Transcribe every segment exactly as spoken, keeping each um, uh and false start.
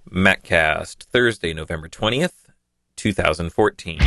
MacCast, Thursday, November twentieth, twenty fourteen.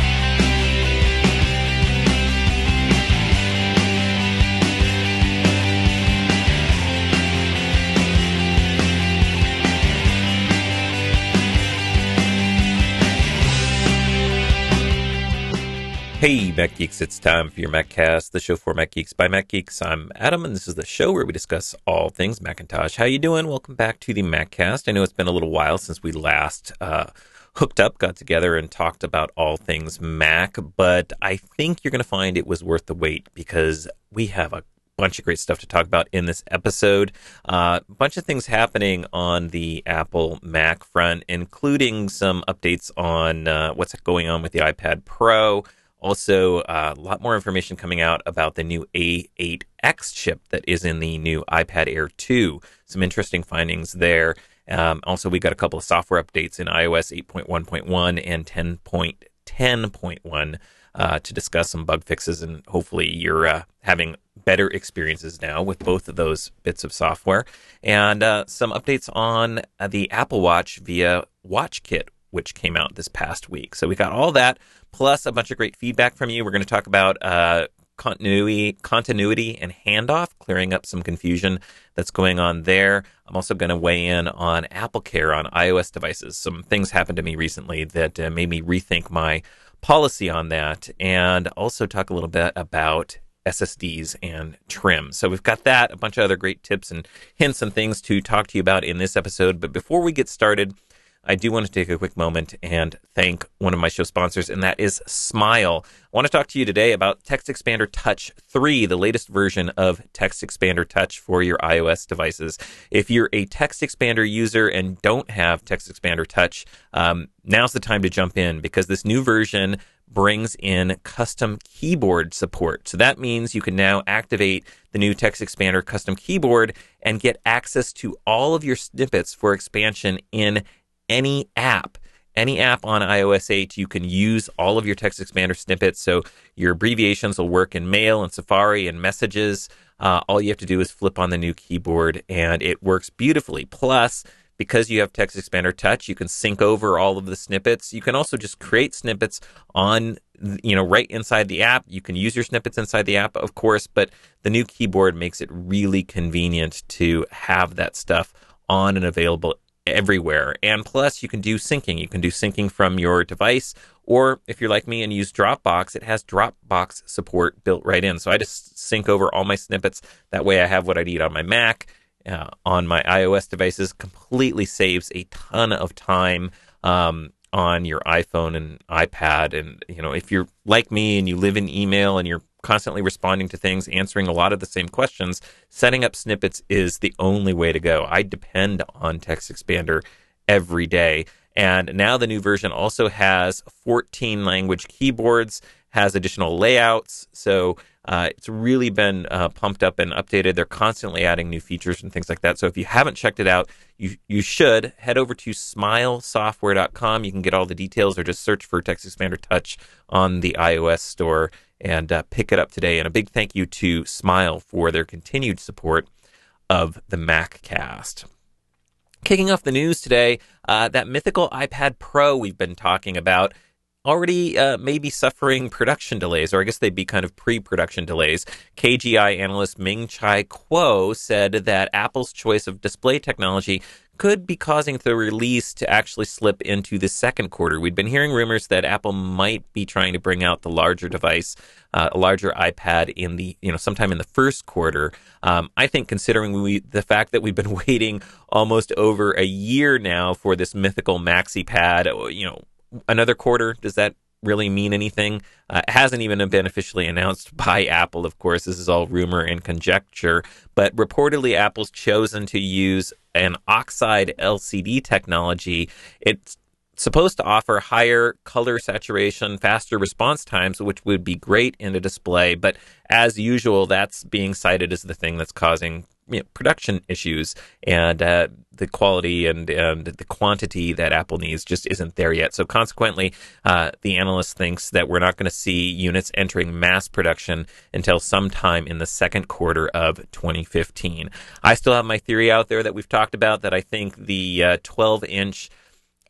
Hey, Mac Geeks, it's time for your MacCast, the show for Mac Geeks by Mac Geeks. I'm Adam, and this is the show where we discuss all things Macintosh. How you doing? Welcome back to the MacCast. I know it's been a little while since we last uh, hooked up, got together, and talked about all things Mac, but I think you're going to find it was worth the wait because we have a bunch of great stuff to talk about in this episode. A uh, bunch of things happening on the Apple Mac front, including some updates on uh, what's going on with the iPad Pro. Also, uh, a lot more information coming out about the new A eight X chip that is in the new iPad Air two. Some interesting findings there. Um, also, we got a couple of software updates in iOS eight point one point one and ten point ten point one uh, to discuss some bug fixes, and hopefully you're uh, having better experiences now with both of those bits of software. And uh, some updates on uh, the Apple Watch via WatchKit, which came out this past week. So we got all that, plus a bunch of great feedback from you. We're going to talk about uh, continuity, continuity and handoff, clearing up some confusion that's going on there. I'm also going to weigh in on AppleCare on iOS devices. Some things happened to me recently that uh, made me rethink my policy on that, and also talk a little bit about S S Ds and trim. So we've got that, a bunch of other great tips and hints and things to talk to you about in this episode. But before we get started, I do want to take a quick moment and thank one of my show sponsors, and that is Smile. I want to talk to you today about TextExpander Touch three, the latest version of TextExpander Touch for your iOS devices. If you're a TextExpander user and don't have TextExpander Touch, um, now's the time to jump in, because this new version brings in custom keyboard support. So that means you can now activate the new TextExpander custom keyboard and get access to all of your snippets for expansion in any app. Any app on iOS eight, you can use all of your TextExpander snippets, so your abbreviations will work in Mail and Safari and Messages. Uh, all you have to do is flip on the new keyboard, and it works beautifully. Plus, because you have TextExpander Touch, you can sync over all of the snippets. You can also just create snippets on, you know, right inside the app. You can use your snippets inside the app, of course, but the new keyboard makes it really convenient to have that stuff on and available everywhere. And plus, you can do syncing. You can do syncing from your device, or if you're like me and use Dropbox, it has Dropbox support built right in. So I just sync over all my snippets. That way I have what I need on my Mac, uh, on my iOS devices. Completely saves a ton of time um, on your iPhone and iPad. And, you know, if you're like me and you live in email and you're constantly responding to things, answering a lot of the same questions, setting up snippets is the only way to go. I depend on TextExpander every day. And now the new version also has fourteen language keyboards, has additional layouts. So uh, it's really been uh, pumped up and updated. They're constantly adding new features and things like that. So if you haven't checked it out, you you should head over to smile software dot com. You can get all the details, or just search for TextExpander Touch on the iOS store and uh, pick it up today. And a big thank you to Smile for their continued support of the MacCast. Kicking off the news today, uh, that mythical iPad Pro we've been talking about already uh, maybe suffering production delays, or I guess they'd be kind of pre-production delays. K G I analyst Ming-Chi Kuo said that Apple's choice of display technology could be causing the release to actually slip into the second quarter. We'd been hearing rumors that Apple might be trying to bring out the larger device, uh, a larger iPad, in the, you know, sometime in the first quarter. Um, I think, considering we the fact that we've been waiting almost over a year now for this mythical Maxi Pad, you know, another quarter, does that really mean anything? Uh, it hasn't even been officially announced by Apple, of course. This is all rumor and conjecture. But reportedly, Apple's chosen to use an oxide L C D technology. It's supposed to offer higher color saturation, faster response times, which would be great in a display. But as usual, that's being cited as the thing that's causing, you know, production issues, and uh, the quality and, and the quantity that Apple needs just isn't there yet. So consequently, uh, the analyst thinks that we're not going to see units entering mass production until sometime in the second quarter of twenty fifteen. I still have my theory out there that we've talked about, that I think the uh, twelve inch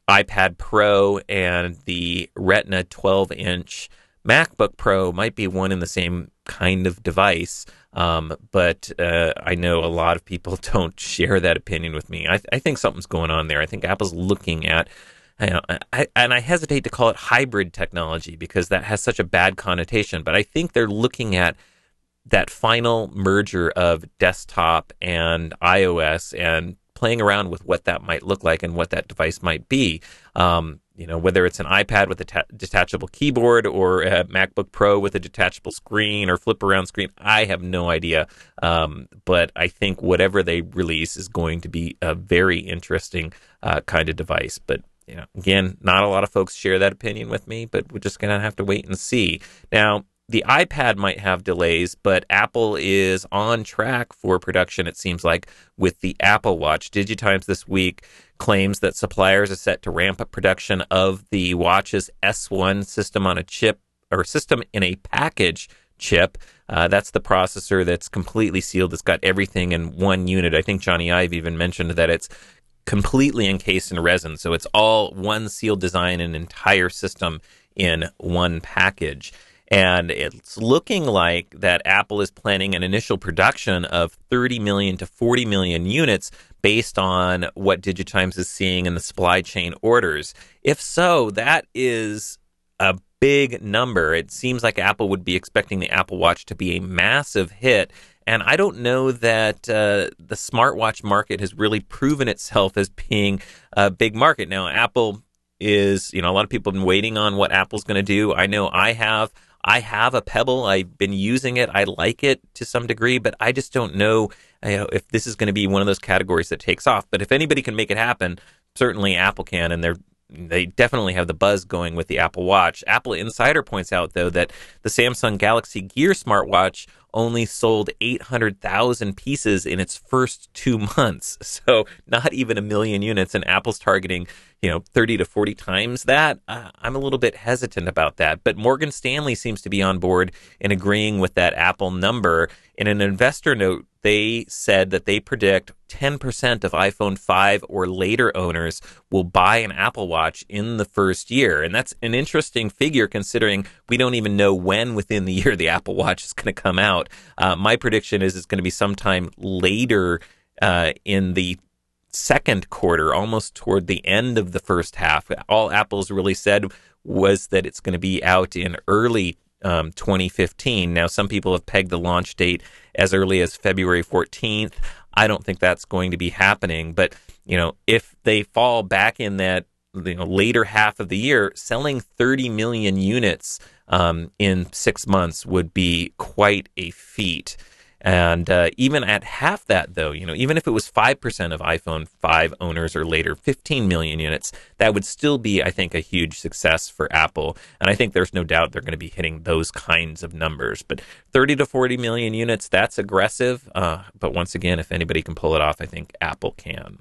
iPad Pro and the Retina twelve-inch MacBook Pro might be one and the same kind of device, um, but uh, I know a lot of people don't share that opinion with me. I, I think something's going on there. I think Apple's looking at, you know, I, and I hesitate to call it hybrid technology because that has such a bad connotation, but I think they're looking at that final merger of desktop and iOS and playing around with what that might look like and what that device might be. Um, you know, whether it's an iPad with a ta- detachable keyboard or a MacBook Pro with a detachable screen or flip around screen, I have no idea. Um, but I think whatever they release is going to be a very interesting uh, kind of device. But, you know, again, not a lot of folks share that opinion with me, but we're just going to have to wait and see. Now, the iPad might have delays, but Apple is on track for production, it seems like, with the Apple Watch. DigiTimes this week claims that suppliers are set to ramp up production of the watch's S one system on a chip, or system in a package chip. Uh, that's the processor that's completely sealed. It's got everything in one unit. I think Johnny Ive even mentioned that it's completely encased in resin. So it's all one sealed design, an entire system in one package. And it's looking like that Apple is planning an initial production of thirty million to forty million units based on what DigiTimes is seeing in the supply chain orders. If so, that is a big number. It seems like Apple would be expecting the Apple Watch to be a massive hit. And I don't know that uh, the smartwatch market has really proven itself as being a big market. Now, Apple is, you know, a lot of people have been waiting on what Apple's going to do. I know I have. I have a Pebble. I've been using it. I like it to some degree, but I just don't know, you know, if this is going to be one of those categories that takes off. But if anybody can make it happen, certainly Apple can, and they're they definitely have the buzz going with the Apple Watch. Apple Insider points out, though, that the Samsung Galaxy Gear smartwatch only sold eight hundred thousand pieces in its first two months. So not even a million units, and Apple's targeting, you know, thirty to forty times that. Uh, I'm a little bit hesitant about that. But Morgan Stanley seems to be on board in agreeing with that Apple number. In an investor note, they said that they predict ten percent of iPhone five or later owners will buy an Apple Watch in the first year. And that's an interesting figure considering we don't even know when within the year the Apple Watch is going to come out. Uh, my prediction is it's going to be sometime later uh, in the second quarter, almost toward the end of the first half. All Apple's really said was that it's going to be out in early um, twenty fifteen. Now, some people have pegged the launch date as early as February fourteenth. I don't think that's going to be happening. But, you know, if they fall back in that, you know, later half of the year, selling thirty million units um, in six months would be quite a feat. And uh, even at half that, though, you know, even if it was five percent of iPhone five owners or later, fifteen million units, that would still be, I think, a huge success for Apple. And I think there's no doubt they're going to be hitting those kinds of numbers. But thirty to forty million units, that's aggressive. Uh, but once again, if anybody can pull it off, I think Apple can.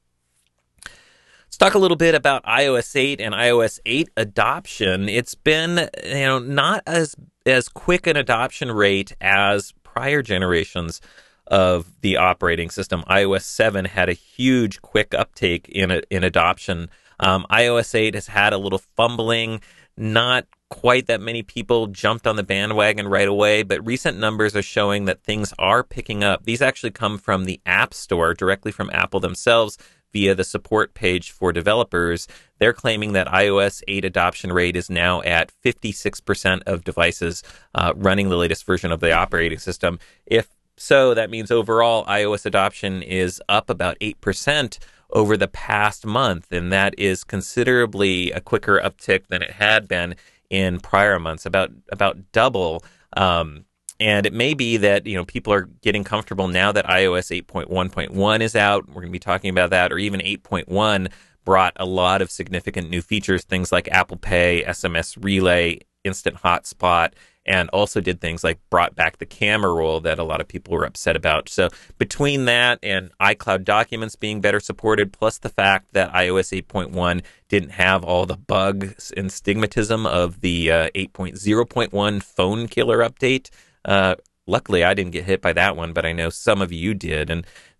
Let's talk a little bit about iOS eight and iOS eight adoption. It's been, you know, not as as quick an adoption rate as prior generations of the operating system. iOS seven had a huge quick uptake in a, in adoption. Um, iOS eight has had a little fumbling. Not quite that many people jumped on the bandwagon right away, but recent numbers are showing that things are picking up. These actually come from the App Store, directly from Apple themselves, via the support page for developers. They're claiming that iOS eight adoption rate is now at fifty-six percent of devices uh, running the latest version of the operating system. If so, that means overall iOS adoption is up about eight percent over the past month, and that is considerably a quicker uptick than it had been in prior months, about about double. Um, And it may be that, you know, people are getting comfortable now that iOS eight point one point one is out. We're going to be talking about that, or even eight point one brought a lot of significant new features, things like Apple Pay, S M S Relay, Instant Hotspot, and also did things like brought back the camera roll that a lot of people were upset about. So between that and iCloud Documents being better supported, plus the fact that iOS eight point one didn't have all the bugs and stigmatism of the uh, eight point oh point one phone killer update, Uh, luckily, I didn't get hit by that one, but I know some of you did. And,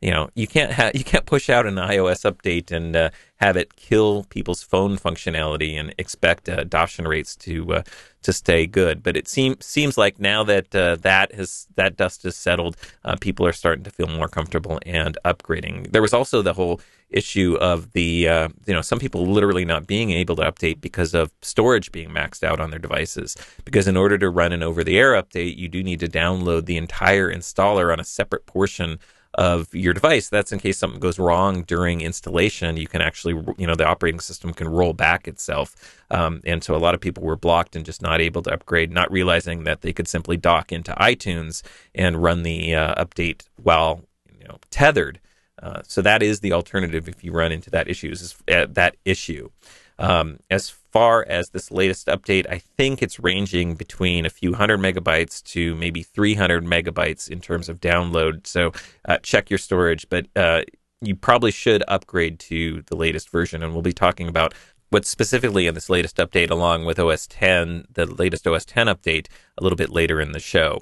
you know, you can't ha- you can't push out an iOS update and uh, have it kill people's phone functionality and expect uh, adoption rates to uh, to stay good. But it seems seems like now that uh, that has that dust has settled, uh, people are starting to feel more comfortable and upgrading. There was also the whole issue of the uh, you know, some people literally not being able to update because of storage being maxed out on their devices. Because in order to run an over-the-air update, you do need to download the entire installer on a separate portion of your device. That's in case something goes wrong during installation. You can actually, you know, the operating system can roll back itself. Um, and so a lot of people were blocked and just not able to upgrade, not realizing that they could simply dock into iTunes and run the uh, update while, you know, tethered. Uh, so that is the alternative if you run into that issues, is, uh, that issue. Um, as far as this latest update, I think it's ranging between a few hundred megabytes to maybe three hundred megabytes in terms of download. So uh, check your storage, but uh, you probably should upgrade to the latest version. And we'll be talking about what's specifically in this latest update along with O S ten, the latest O S ten update, a little bit later in the show.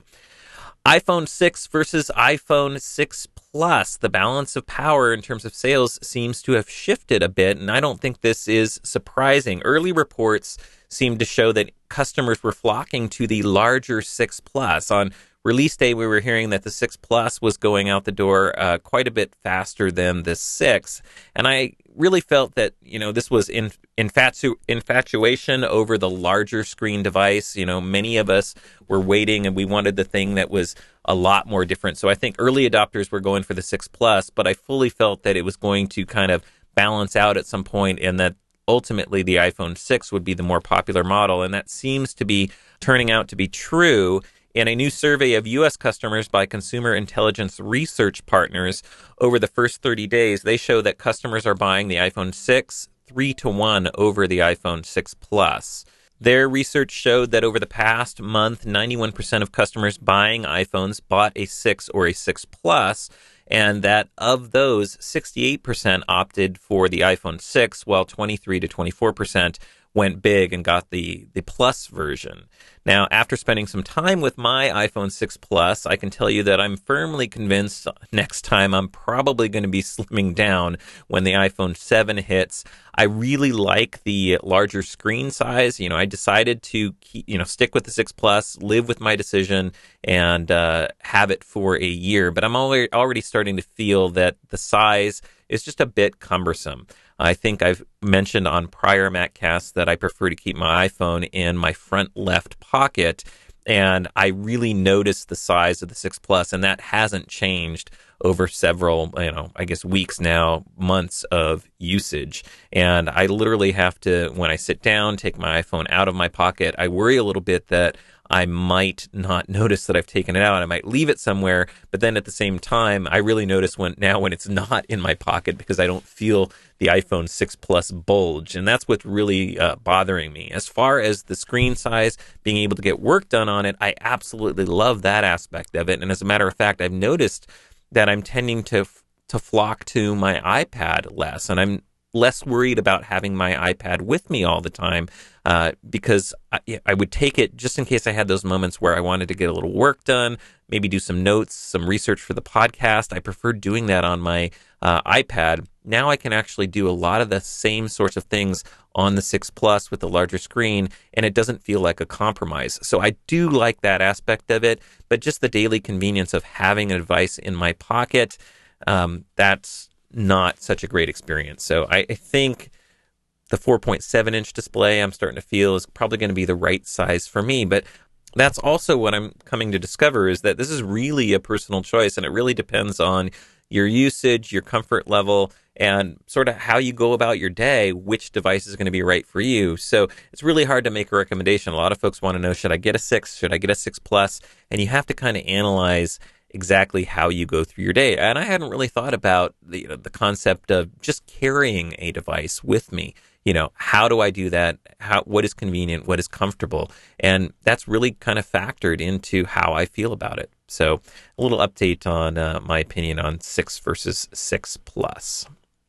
iPhone six versus iPhone six Plus. The balance of power in terms of sales seems to have shifted a bit, and I don't think this is surprising. Early reports seemed to show that customers were flocking to the larger six Plus. On release day, we were hearing that the six Plus was going out the door uh, quite a bit faster than the six, and I really felt that, you know, this was in, infatu- infatuation over the larger screen device. You know, many of us were waiting and we wanted the thing that was a lot more different. So I think early adopters were going for the six Plus, but I fully felt that it was going to kind of balance out at some point, and that ultimately the iPhone six would be the more popular model. And that seems to be turning out to be true. In a new survey of U S customers by Consumer Intelligence Research Partners over the first thirty days, they show that customers are buying the iPhone six three to one over the iPhone six Plus. Their research showed that over the past month, ninety-one percent of customers buying iPhones bought a six or a six Plus, and that of those, sixty-eight percent opted for the iPhone six, while twenty-three to twenty-four percent went big and got the, the Plus version. Now, after spending some time with my iPhone six Plus, I can tell you that I'm firmly convinced next time I'm probably going to be slimming down when the iPhone seven hits. I really like the larger screen size. You know, I decided to keep, you know, stick with the six Plus, live with my decision, and uh, have it for a year. But I'm already already starting to feel that the size is just a bit cumbersome. I think I've mentioned on prior MacCasts that I prefer to keep my iPhone in my front left pocket, and I really noticed the size of the six Plus, and that hasn't changed over several, you know, I guess weeks now, months of usage. And I literally have to, when I sit down, take my iPhone out of my pocket, I worry a little bit that I might not notice that I've taken it out. I might leave it somewhere, but then at the same time, I really notice when now when it's not in my pocket because I don't feel the iPhone six Plus bulge, and that's what's really uh, bothering me. As far as the screen size, being able to get work done on it, I absolutely love that aspect of it. And as a matter of fact, I've noticed that I'm tending to to flock to my iPad less, and I'm less worried about having my iPad with me all the time uh, because I, I would take it just in case I had those moments where I wanted to get a little work done, maybe do some notes, some research for the podcast. I prefer doing that on my uh, iPad. Now I can actually do a lot of the same sorts of things on the six Plus with the larger screen, and it doesn't feel like a compromise. So I do like that aspect of it, but just the daily convenience of having a device in my pocket, um, that's not such a great experience. So I, I think the four point seven inch display I'm starting to feel is probably going to be the right size for me. But that's also what I'm coming to discover, is that this is really a personal choice, and it really depends on your usage, your comfort level, and sort of how you go about your day, which device is going to be right for you. So it's really hard to make a recommendation. A lot of folks want to know, should I get a six? Should I get a six Plus? And you have to kind of analyze exactly how you go through your day. And I hadn't really thought about the, you know, the concept of just carrying a device with me. You know, how do I do that? How, what is convenient? What is comfortable? And that's really kind of factored into how I feel about it. So a little update on uh, my opinion on six versus six Plus.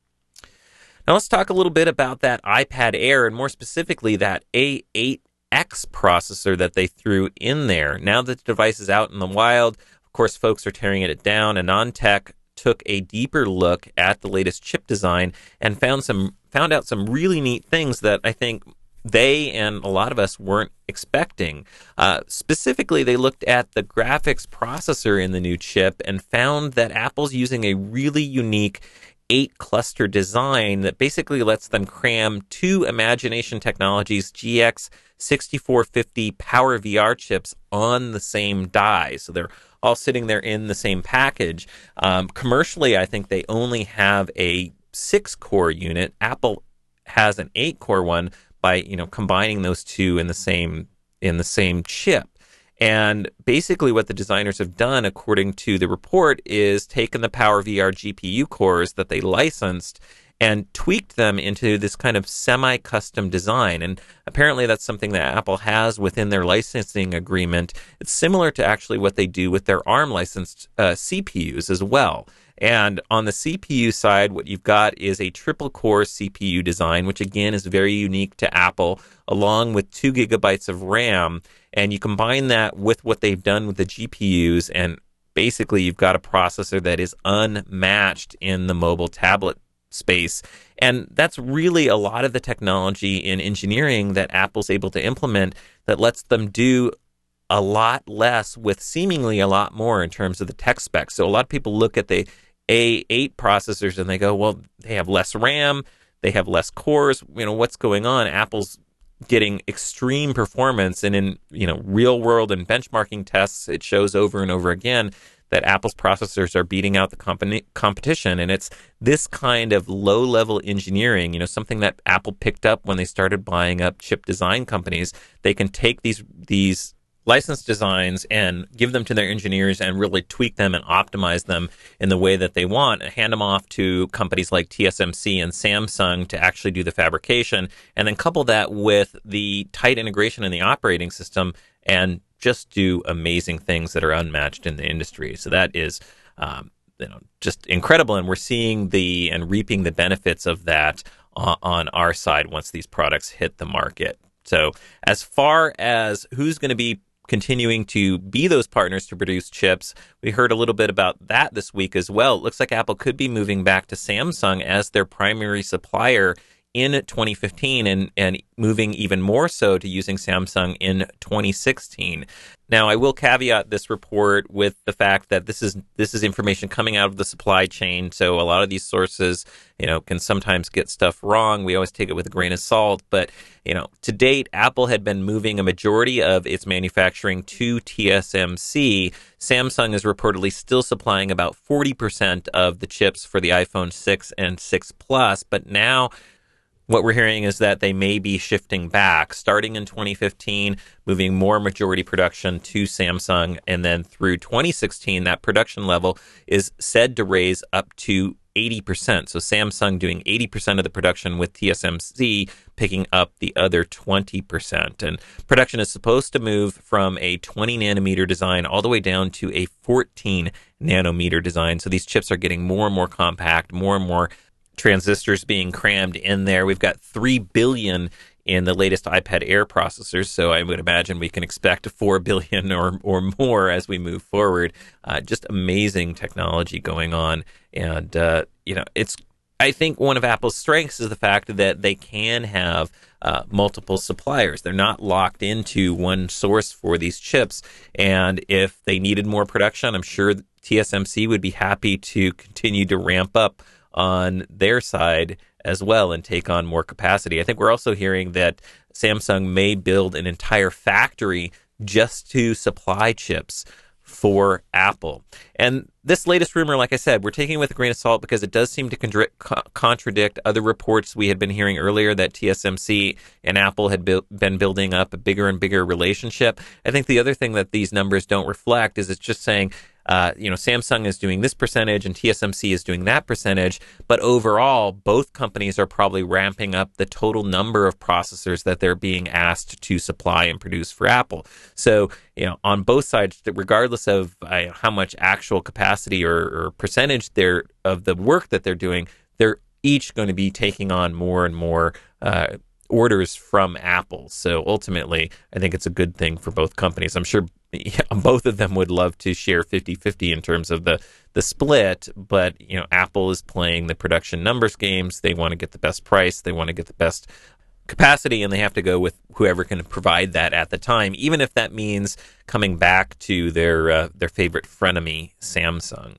Now let's talk a little bit about that iPad Air, and more specifically that A eight X processor that they threw in there. Now that the device is out in the wild, of course, folks are tearing it down. AnandTech took a deeper look at the latest chip design and found some found out some really neat things that I think they and a lot of us weren't expecting. Uh, specifically, they looked at the graphics processor in the new chip and found that Apple's using a really unique eight cluster design that basically lets them cram two Imagination Technologies G X sixty-four fifty Power V R chips on the same die. So they're all sitting there in the same package. Um, commercially, I think they only have a six-core unit. Apple has an eight-core one by, you know, combining those two in the same in the same chip. And basically what the designers have done, according to the report, is taken the Power V R G P U cores that they licensed and tweaked them into this kind of semi-custom design. And apparently that's something that Apple has within their licensing agreement. It's similar to actually what they do with their ARM licensed uh, C P Us as well. And on the C P U side, what you've got is a triple-core C P U design, which again is very unique to Apple, along with two gigabytes of RAM. And you combine that with what they've done with the G P Us, and basically you've got a processor that is unmatched in the mobile tablet space. And that's really a lot of the technology in engineering that Apple's able to implement that lets them do a lot less with seemingly a lot more in terms of the tech specs. So a lot of people look at the A eight processors and they go, well, they have less RAM, they have less cores, you know, what's going on? Apple's getting extreme performance, and in, you know, real world and benchmarking tests, it shows over and over again that Apple's processors are beating out the comp- competition. And it's this kind of low-level engineering, you know, something that Apple picked up when they started buying up chip design companies. They can take these these licensed designs and give them to their engineers and really tweak them and optimize them in the way that they want, and hand them off to companies like T S M C and Samsung to actually do the fabrication, and then couple that with the tight integration in the operating system and just do amazing things that are unmatched in the industry. So that is um, you know, just incredible, and we're seeing the and reaping the benefits of that uh, on our side once these products hit the market. So as far as who's going to be continuing to be those partners to produce chips, we heard a little bit about that this week as well. It looks like Apple could be moving back to Samsung as their primary supplier in twenty fifteen, and, and moving even more so to using Samsung in twenty sixteen. Now, I will caveat this report with the fact that this is this is information coming out of the supply chain, so a lot of these sources, you know, can sometimes get stuff wrong. We always take it with a grain of salt, but, you know, to date, Apple had been moving a majority of its manufacturing to T S M C. Samsung is reportedly still supplying about forty percent of the chips for the iPhone six and six Plus, but now what we're hearing is that they may be shifting back, starting in twenty fifteen, moving more majority production to Samsung, and then through twenty sixteen, that production level is said to raise up to eighty percent. So Samsung doing eighty percent of the production, with T S M C picking up the other twenty percent. And production is supposed to move from a twenty nanometer design all the way down to a fourteen nanometer design. So these chips are getting more and more compact, more and more transistors being crammed in there. We've got three billion in the latest iPad Air processors, so I would imagine we can expect four billion or or more as we move forward. Uh, just amazing technology going on, and uh, you know, it's. I think one of Apple's strengths is the fact that they can have uh, multiple suppliers. They're not locked into one source for these chips, and if they needed more production, I'm sure T S M C would be happy to continue to ramp up on their side as well and take on more capacity. I think we're also hearing that Samsung may build an entire factory just to supply chips for Apple. And this latest rumor, like I said, we're taking it with a grain of salt because it does seem to contra- co- contradict other reports we had been hearing earlier that T S M C and Apple had bu- been building up a bigger and bigger relationship. I think the other thing that these numbers don't reflect is it's just saying, Uh, you know, Samsung is doing this percentage and T S M C is doing that percentage, but overall, both companies are probably ramping up the total number of processors that they're being asked to supply and produce for Apple. So, you know, on both sides, regardless of uh, how much actual capacity or, or percentage they're, of the work that they're doing, they're each going to be taking on more and more uh, orders from Apple. So ultimately, I think it's a good thing for both companies. I'm sure yeah, both of them would love to share fifty-fifty in terms of the, the split, but, you know, Apple is playing the production numbers games. They want to get the best price. They want to get the best capacity, and they have to go with whoever can provide that at the time, even if that means coming back to their uh, their favorite frenemy, Samsung.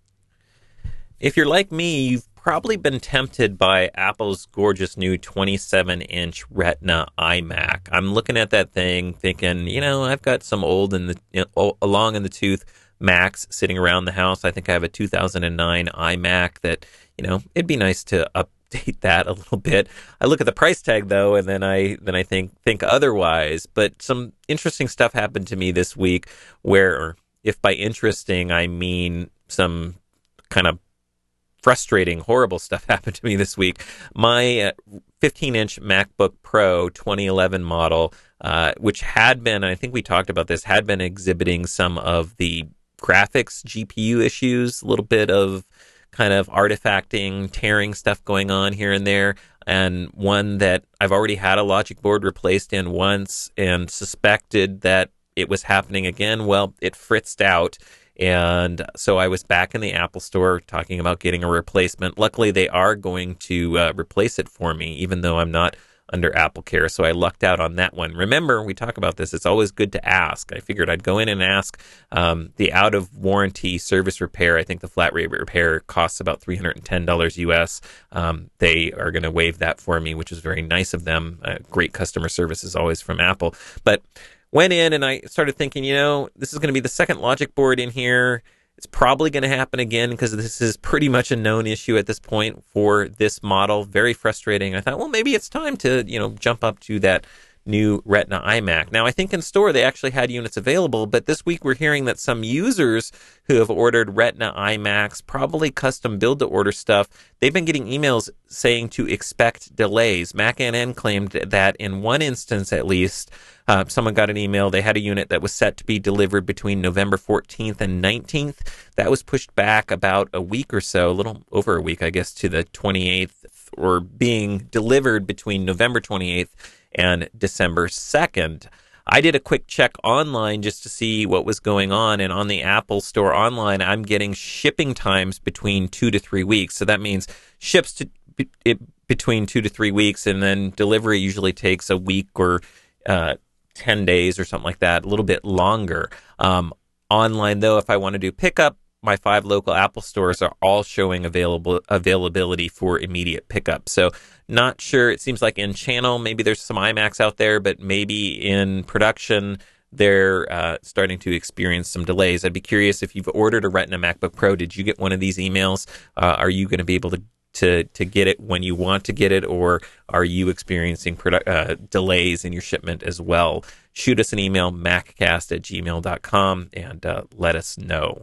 If you're like me, you've probably been tempted by Apple's gorgeous new twenty-seven inch Retina iMac. I'm looking at that thing thinking, you know, I've got some old in the you know, along in the tooth Macs sitting around the house. I think I have a two thousand nine iMac that, you know, it'd be nice to update that a little bit. I look at the price tag though, and then I then I think think otherwise. But some interesting stuff happened to me this week where, if by interesting I mean some kind of frustrating, horrible stuff happened to me this week. My fifteen inch MacBook Pro twenty eleven model, uh, which had been, I think we talked about this, had been exhibiting some of the graphics G P U issues, a little bit of kind of artifacting, tearing stuff going on here and there, and one that I've already had a logic board replaced in once and suspected that it was happening again. Well, it fritzed out. And so I was back in the Apple store talking about getting a replacement. Luckily, they are going to uh, replace it for me, even though I'm not under Apple Care. So I lucked out on that one. Remember, we talk about this, it's always good to ask. I figured I'd go in and ask. Um, the out-of-warranty service repair, I think the flat rate repair costs about three hundred ten dollars U S. Um, they are going to waive that for me, which is very nice of them. Uh, great customer service is always from Apple. But went in and I started thinking, you know, this is going to be the second logic board in here. It's probably going to happen again because this is pretty much a known issue at this point for this model. Very frustrating. I thought, well, maybe it's time to, you know, jump up to that new Retina iMac. Now, I think in store they actually had units available, but this week we're hearing that some users who have ordered Retina iMacs, probably custom build-to-order stuff, they've been getting emails saying to expect delays. Mac N N claimed that in one instance at least, uh, someone got an email, they had a unit that was set to be delivered between November fourteenth and nineteenth. That was pushed back about a week or so, a little over a week, I guess, to the twenty-eighth, or being delivered between November twenty-eighth and December second. I did a quick check online just to see what was going on, and on the Apple Store online, I'm getting shipping times between two to three weeks. So that means ships to it between two to three weeks, and then delivery usually takes a week or uh, ten days or something like that, a little bit longer. Um, online, though, if I want to do pickup, my five local Apple stores are all showing available availability for immediate pickup. So not sure. It seems like in channel, maybe there's some iMacs out there, but maybe in production, they're uh, starting to experience some delays. I'd be curious if you've ordered a Retina MacBook Pro. Did you get one of these emails? Uh, are you going to be able to, to to get it when you want to get it, or are you experiencing produ- uh, delays in your shipment as well? Shoot us an email, maccast at gmail dot com, and uh, let us know.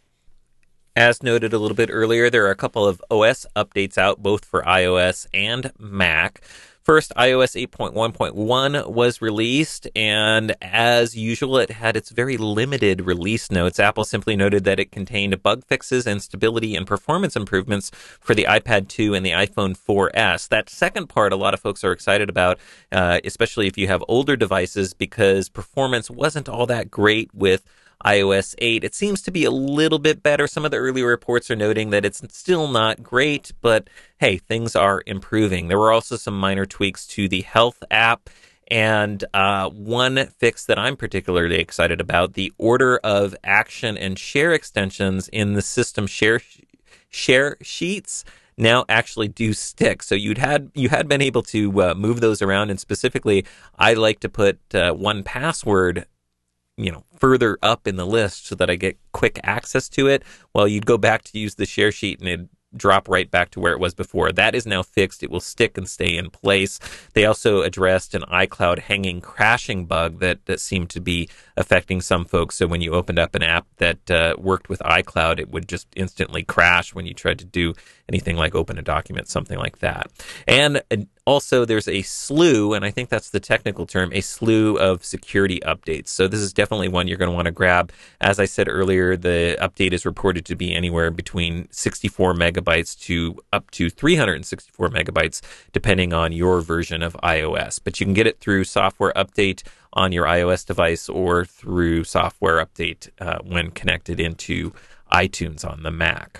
As noted a little bit earlier, there are a couple of O S updates out, both for iOS and Mac. First, iOS eight point one point one was released, and as usual, it had its very limited release notes. Apple simply noted that it contained bug fixes and stability and performance improvements for the iPad two and the iPhone four S. That second part, a lot of folks are excited about, uh, especially if you have older devices, because performance wasn't all that great with iOS eight. It seems to be a little bit better. Some of the early reports are noting that it's still not great, but hey, things are improving. There were also some minor tweaks to the Health app, and uh, one fix that I'm particularly excited about, the order of action and share extensions in the system share share sheets now actually do stick. So you'd had you had been able to uh, move those around, and specifically, I like to put uh, one password, you know, further up in the list so that I get quick access to it. Well, you'd go back to use the share sheet and it'd drop right back to where it was before. That is now fixed. It will stick and stay in place. They also addressed an iCloud hanging crashing bug that, that seemed to be affecting some folks. So when you opened up an app that uh, worked with iCloud, it would just instantly crash when you tried to do anything like open a document, something like that. And also, there's a slew, and I think that's the technical term, a slew of security updates. So this is definitely one you're going to want to grab. As I said earlier, the update is reported to be anywhere between sixty-four megabytes to up to three hundred sixty-four megabytes, depending on your version of iOS. But you can get it through Software Update on your iOS device or through Software Update uh, when connected into iTunes on the Mac.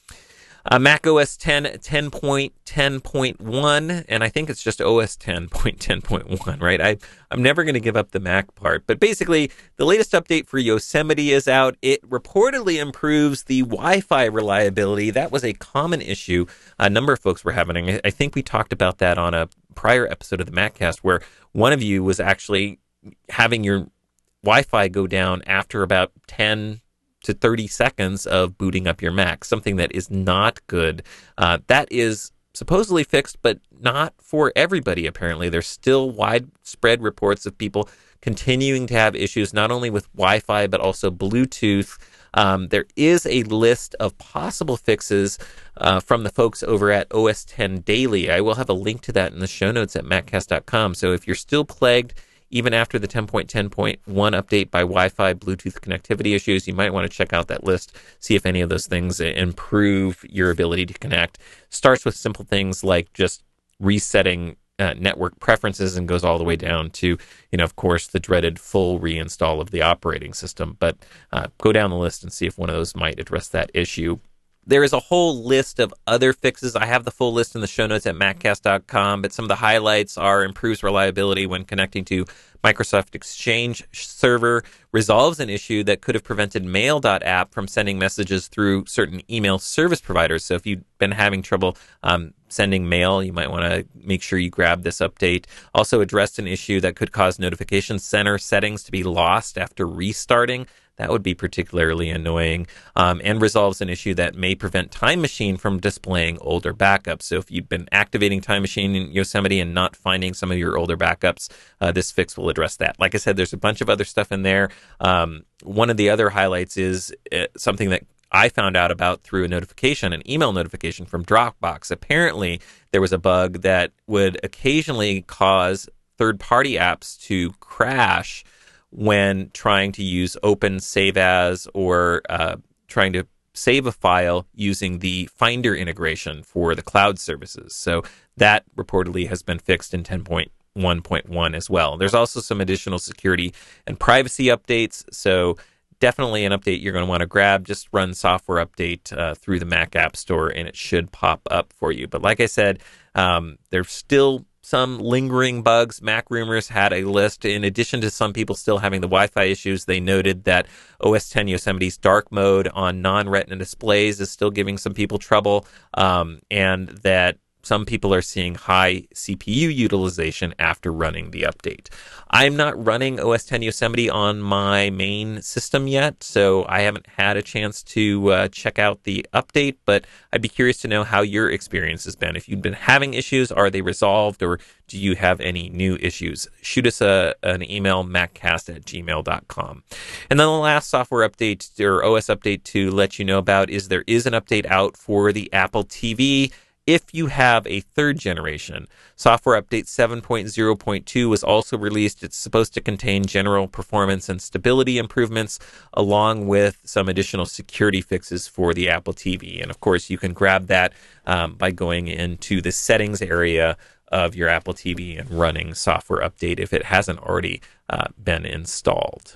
Uh, Mac O S ten, ten point ten point one, and I think it's just O S ten point ten point one, right? I, I'm never going to give up the Mac part. But basically, the latest update for Yosemite is out. It reportedly improves the Wi-Fi reliability. That was a common issue a number of folks were having. I think we talked about that on a prior episode of the MacCast, where one of you was actually having your Wi-Fi go down after about ten to thirty seconds of booting up your Mac, something that is not good. Uh, that is supposedly fixed, but not for everybody, apparently. There's still widespread reports of people continuing to have issues, not only with Wi-Fi, but also Bluetooth. Um, there is a list of possible fixes uh, from the folks over at O S ten Daily. I will have a link to that in the show notes at maccast dot com. So if you're still plagued even after the ten point ten point one update by Wi-Fi, Bluetooth connectivity issues, you might want to check out that list, see if any of those things improve your ability to connect. Starts with simple things like just resetting uh, network preferences and goes all the way down to, you know, of course, the dreaded full reinstall of the operating system. But uh, go down the list and see if one of those might address that issue. There is a whole list of other fixes. I have the full list in the show notes at maccast dot com, but some of the highlights are improves reliability when connecting to Microsoft Exchange server, resolves an issue that could have prevented Mail dot app from sending messages through certain email service providers. So if you've been having trouble um, sending mail, you might want to make sure you grab this update. Also addressed an issue that could cause Notification Center settings to be lost after restarting. That would be particularly annoying, um, and resolves an issue that may prevent Time Machine from displaying older backups. So if you've been activating Time Machine in Yosemite and not finding some of your older backups, uh, this fix will address that. Like I said, there's a bunch of other stuff in there. Um, one of the other highlights is uh, something that I found out about through a notification, an email notification from Dropbox. Apparently, there was a bug that would occasionally cause third-party apps to crash when trying to use Open Save As or uh, trying to save a file using the Finder integration for the cloud services. So that reportedly has been fixed in ten point one point one as well. There's also some additional security and privacy updates. So definitely an update you're going to want to grab. Just run Software Update uh, through the Mac App Store and it should pop up for you. But like I said, um, there's still some lingering bugs. Mac Rumors had a list. In addition to some people still having the Wi-Fi issues, they noted that O S ten Yosemite's dark mode on non-Retina displays is still giving some people trouble, um, and that some people are seeing high C P U utilization after running the update. I'm not running O S ten Yosemite on my main system yet, so I haven't had a chance to uh, check out the update, but I'd be curious to know how your experience has been. If you've been having issues, are they resolved, or do you have any new issues? Shoot us a, an email, maccast at gmail dot com. And then the last software update, or O S update to let you know about, is there is an update out for the Apple T V. If you have a third generation, Software Update seven point oh point two was also released. It's supposed to contain general performance and stability improvements, along with some additional security fixes for the Apple T V. And of course, you can grab that um, by going into the settings area of your Apple T V and running Software Update if it hasn't already uh, been installed.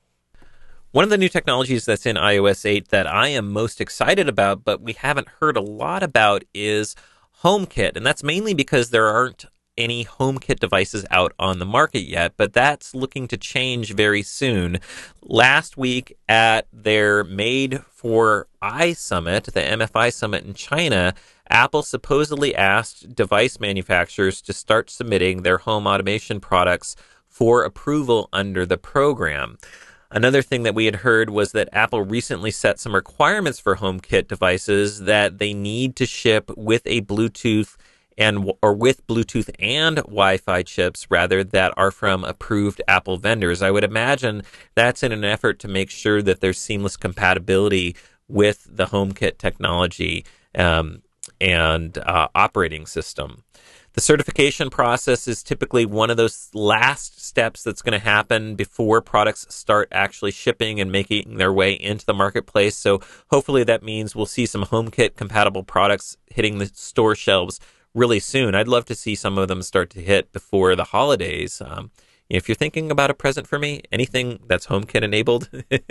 One of the new technologies that's in i O S eight that I am most excited about, but we haven't heard a lot about, is HomeKit. And that's mainly because there aren't any HomeKit devices out on the market yet, but that's looking to change very soon. Last week at their Made for I Summit, the M F I Summit in China, Apple supposedly asked device manufacturers to start submitting their home automation products for approval under the program. Another thing that we had heard was that Apple recently set some requirements for HomeKit devices that they need to ship with a Bluetooth and or with Bluetooth and Wi-Fi chips, rather, that are from approved Apple vendors. I would imagine that's in an effort to make sure that there's seamless compatibility with the HomeKit technology um, and uh, operating system. The certification process is typically one of those last steps that's going to happen before products start actually shipping and making their way into the marketplace. So hopefully that means we'll see some HomeKit compatible products hitting the store shelves really soon. I'd love to see some of them start to hit before the holidays. Um, if you're thinking about a present for me, anything that's HomeKit enabled,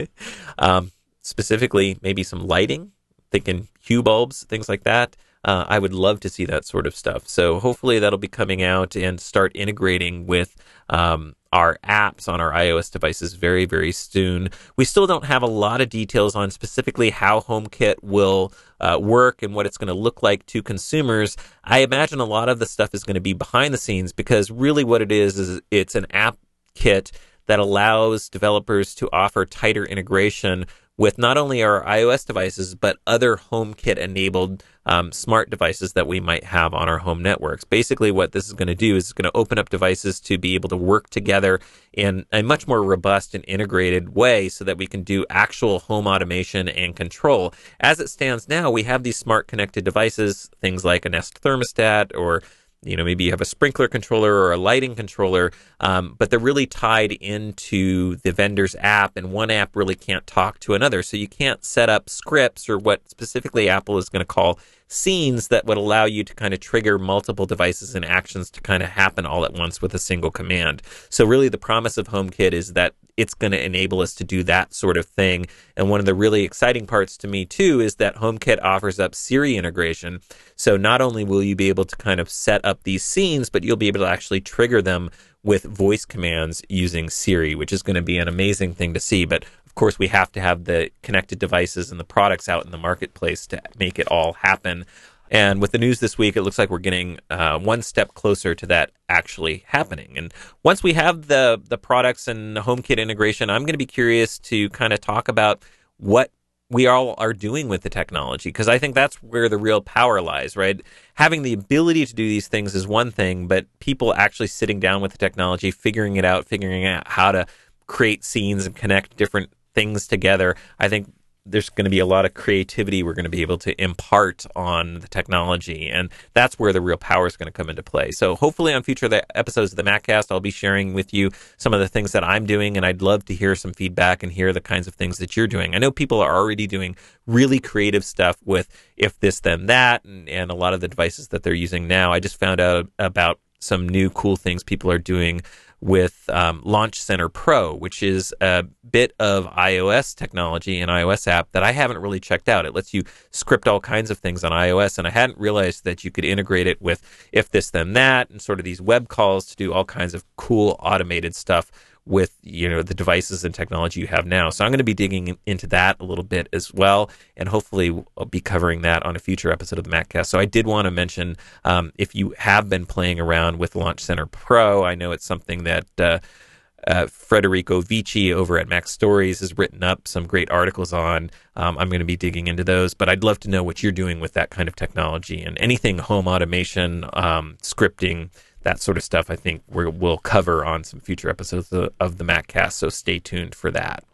um, specifically maybe some lighting, thinking Hue bulbs, things like that. Uh, I would love to see that sort of stuff. So hopefully that'll be coming out and start integrating with um, our apps on our iOS devices very, very soon. We still don't have a lot of details on specifically how HomeKit will uh, work and what it's going to look like to consumers. I imagine a lot of the stuff is going to be behind the scenes, because really what it is is it's an app kit that allows developers to offer tighter integration with not only our iOS devices, but other HomeKit-enabled um, smart devices that we might have on our home networks. Basically, what this is going to do is it's going to open up devices to be able to work together in a much more robust and integrated way so that we can do actual home automation and control. As it stands now, we have these smart connected devices, things like a Nest thermostat, or you know, maybe you have a sprinkler controller or a lighting controller, um, but they're really tied into the vendor's app, and one app really can't talk to another. So you can't set up scripts or what specifically Apple is going to call scenes that would allow you to kind of trigger multiple devices and actions to kind of happen all at once with a single command. So really the promise of HomeKit is that it's going to enable us to do that sort of thing. And one of the really exciting parts to me too is that HomeKit offers up Siri integration. So not only will you be able to kind of set up these scenes, but you'll be able to actually trigger them with voice commands using Siri, which is going to be an amazing thing to see. But of course, we have to have the connected devices and the products out in the marketplace to make it all happen. And with the news this week, it looks like we're getting uh, one step closer to that actually happening. And once we have the the products and the HomeKit integration, I'm going to be curious to kind of talk about what we all are doing with the technology, because I think that's where the real power lies, right? Having the ability to do these things is one thing, but people actually sitting down with the technology, figuring it out, figuring out how to create scenes and connect different things together, I think there's going to be a lot of creativity we're going to be able to impart on the technology, and that's where the real power is going to come into play. So hopefully on future episodes of the MacCast, I'll be sharing with you some of the things that I'm doing, and I'd love to hear some feedback and hear the kinds of things that you're doing. I know people are already doing really creative stuff with if this, then that, and, and a lot of the devices that they're using now. I just found out about some new cool things people are doing with um, Launch Center Pro, which is a bit of iOS technology, an iOS app that I haven't really checked out. It lets you script all kinds of things on iOS, and I hadn't realized that you could integrate it with if this, then that, and sort of these web calls to do all kinds of cool automated stuff with, you know, the devices and technology you have now. So I'm going to be digging into that a little bit as well, and hopefully I'll be covering that on a future episode of the MacCast. So I did want to mention, um, if you have been playing around with Launch Center Pro, I know it's something that uh, uh, Federico Vici over at Mac Stories has written up some great articles on. Um, I'm going to be digging into those, but I'd love to know what you're doing with that kind of technology and anything home automation, um, scripting, that sort of stuff. I think we're, we'll cover on some future episodes of, of the MacCast, so stay tuned for that.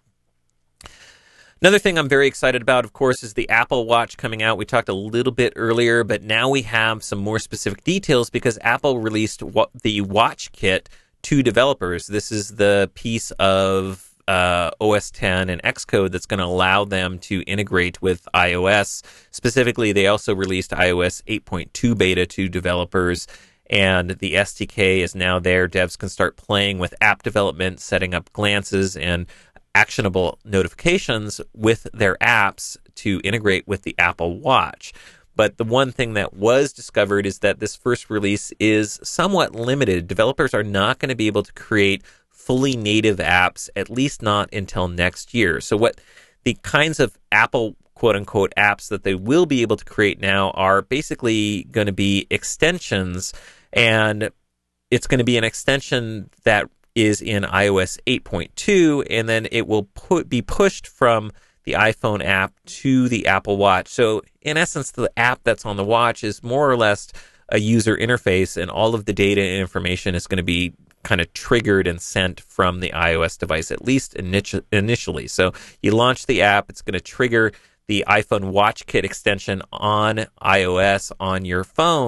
Another thing I'm very excited about, of course, is the Apple Watch coming out. We talked a little bit earlier, but now we have some more specific details because Apple released the Watch Kit to developers. This is the piece of uh, O S ten and Xcode that's going to allow them to integrate with iOS. Specifically, they also released iOS eight point two beta to developers, and the S D K is now there. Devs can start playing with app development, setting up glances and actionable notifications with their apps to integrate with the Apple Watch. But the one thing that was discovered is that this first release is somewhat limited. Developers are not going to be able to create fully native apps, at least not until next year. So what the kinds of Apple quote-unquote apps that they will be able to create now are basically going to be extensions, and it's going to be an extension that is in iOS eight point two, and then it will put, be pushed from the iPhone app to the Apple Watch. So in essence, the app that's on the watch is more or less a user interface, and all of the data and information is going to be kind of triggered and sent from the iOS device, at least init- initially. So you launch the app, it's going to trigger the iPhone Watch Kit extension on iOS on your phone,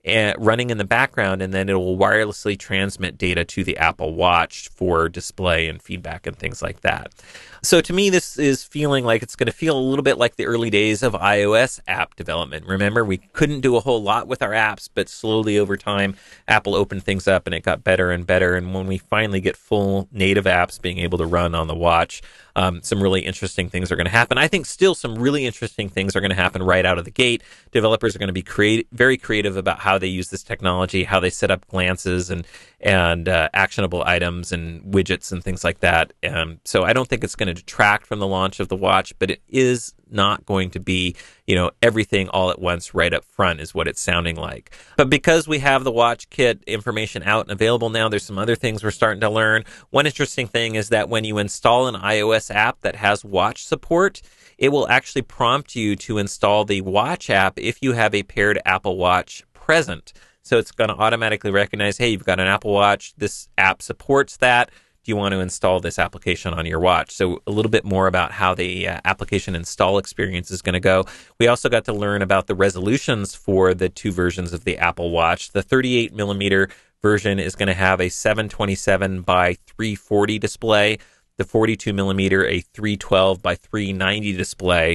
uh, running in the background, and then it will wirelessly transmit data to the Apple Watch for display and feedback and things like that. So to me, this is feeling like it's going to feel a little bit like the early days of iOS app development. Remember, we couldn't do a whole lot with our apps, but slowly over time, Apple opened things up and it got better and better. And when we finally get full native apps being able to run on the watch, um, some really interesting things are going to happen. I think still some really interesting things are going to happen right out of the gate. Developers are going to be create, very creative about how they use this technology, how they set up glances and and uh, actionable items and widgets and things like that. Um, so I don't think it's going to detract from the launch of the watch, but it is not going to be, you know, everything all at once right up front is what it's sounding like. But because we have the watch kit information out and available now, there's some other things we're starting to learn. One interesting thing is that when you install an iOS app that has watch support, it will actually prompt you to install the watch app if you have a paired Apple Watch present. So it's going to automatically recognize, hey, you've got an Apple Watch. This app supports that. Do you want to install this application on your watch? So a little bit more about how the uh, application install experience is going to go. We also got to learn about the resolutions for the two versions of the Apple Watch. The thirty-eight millimeter version is going to have a seven twenty-seven by three forty display. The forty-two millimeter, a three twelve by three ninety display.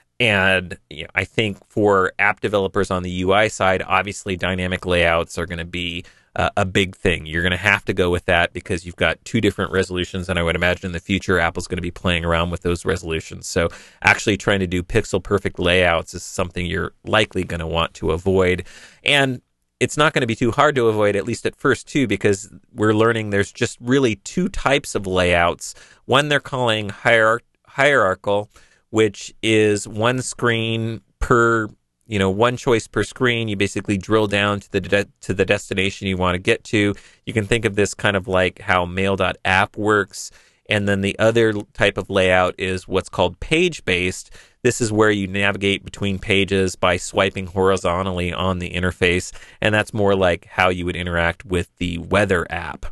And you know, I think for app developers on the U I side, obviously dynamic layouts are going to be uh, a big thing. You're going to have to go with that because you've got two different resolutions, and I would imagine in the future Apple's going to be playing around with those resolutions. So actually trying to do pixel perfect layouts is something you're likely going to want to avoid. And it's not going to be too hard to avoid, at least at first, too, because we're learning there's just really two types of layouts. One they're calling hierarch- hierarchical, which is one screen per, you know, one choice per screen. You basically drill down to the de- to the destination you want to get to. You can think of this kind of like how mail.app works. And then the other type of layout is what's called page-based. This is where you navigate between pages by swiping horizontally on the interface. And that's more like how you would interact with the weather app.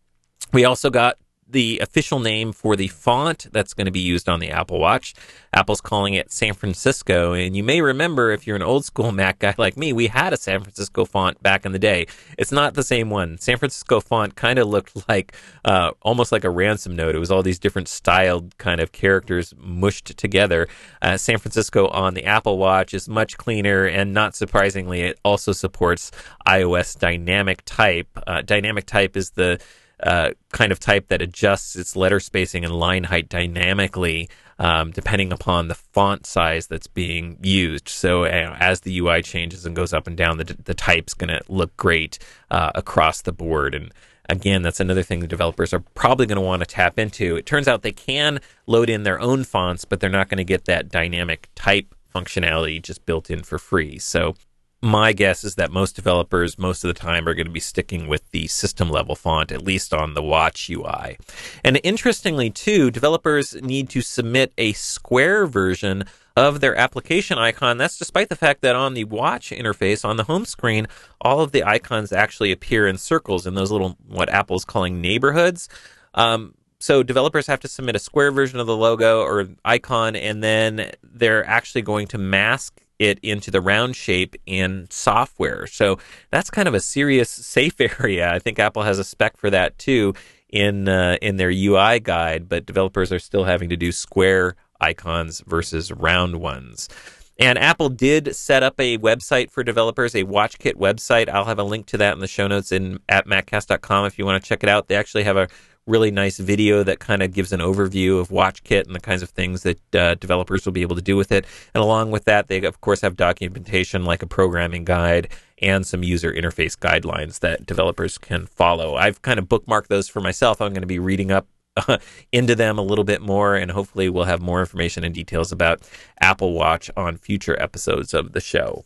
We also got the official name for the font that's going to be used on the Apple Watch. Apple's calling it San Francisco, and you may remember, if you're an old school Mac guy like me, we had a San Francisco font back in the day. It's not the same one. San Francisco font kind of looked like uh, almost like a ransom note. It was all these different styled kind of characters mushed together. Uh, San Francisco on the Apple Watch is much cleaner, and not surprisingly, it also supports iOS dynamic type. Uh, dynamic type is the Uh, kind of type that adjusts its letter spacing and line height dynamically um, depending upon the font size that's being used. So uh, as the U I changes and goes up and down, the, the type's going to look great uh, across the board. And again, that's another thing the developers are probably going to want to tap into. It turns out they can load in their own fonts, but they're not going to get that dynamic type functionality just built in for free. So my guess is that most developers, most of the time, are going to be sticking with the system-level font, at least on the watch U I. And interestingly, too, developers need to submit a square version of their application icon. That's despite the fact that on the watch interface, on the home screen, all of the icons actually appear in circles in those little, what Apple's calling neighborhoods. Um, So developers have to submit a square version of the logo or icon, and then they're actually going to mask it into the round shape in software. So that's kind of a serious safe area. I think Apple has a spec for that too in uh, in their U I guide, but developers are still having to do square icons versus round ones. And Apple did set up a website for developers, a WatchKit website. I'll have a link to that in the show notes in at maccast dot com if you want to check it out. They actually have a really nice video that kind of gives an overview of WatchKit and the kinds of things that uh, developers will be able to do with it. And along with that, they, of course, have documentation like a programming guide and some user interface guidelines that developers can follow. I've kind of bookmarked those for myself. I'm going to be reading up uh, into them a little bit more, and hopefully we'll have more information and details about Apple Watch on future episodes of the show.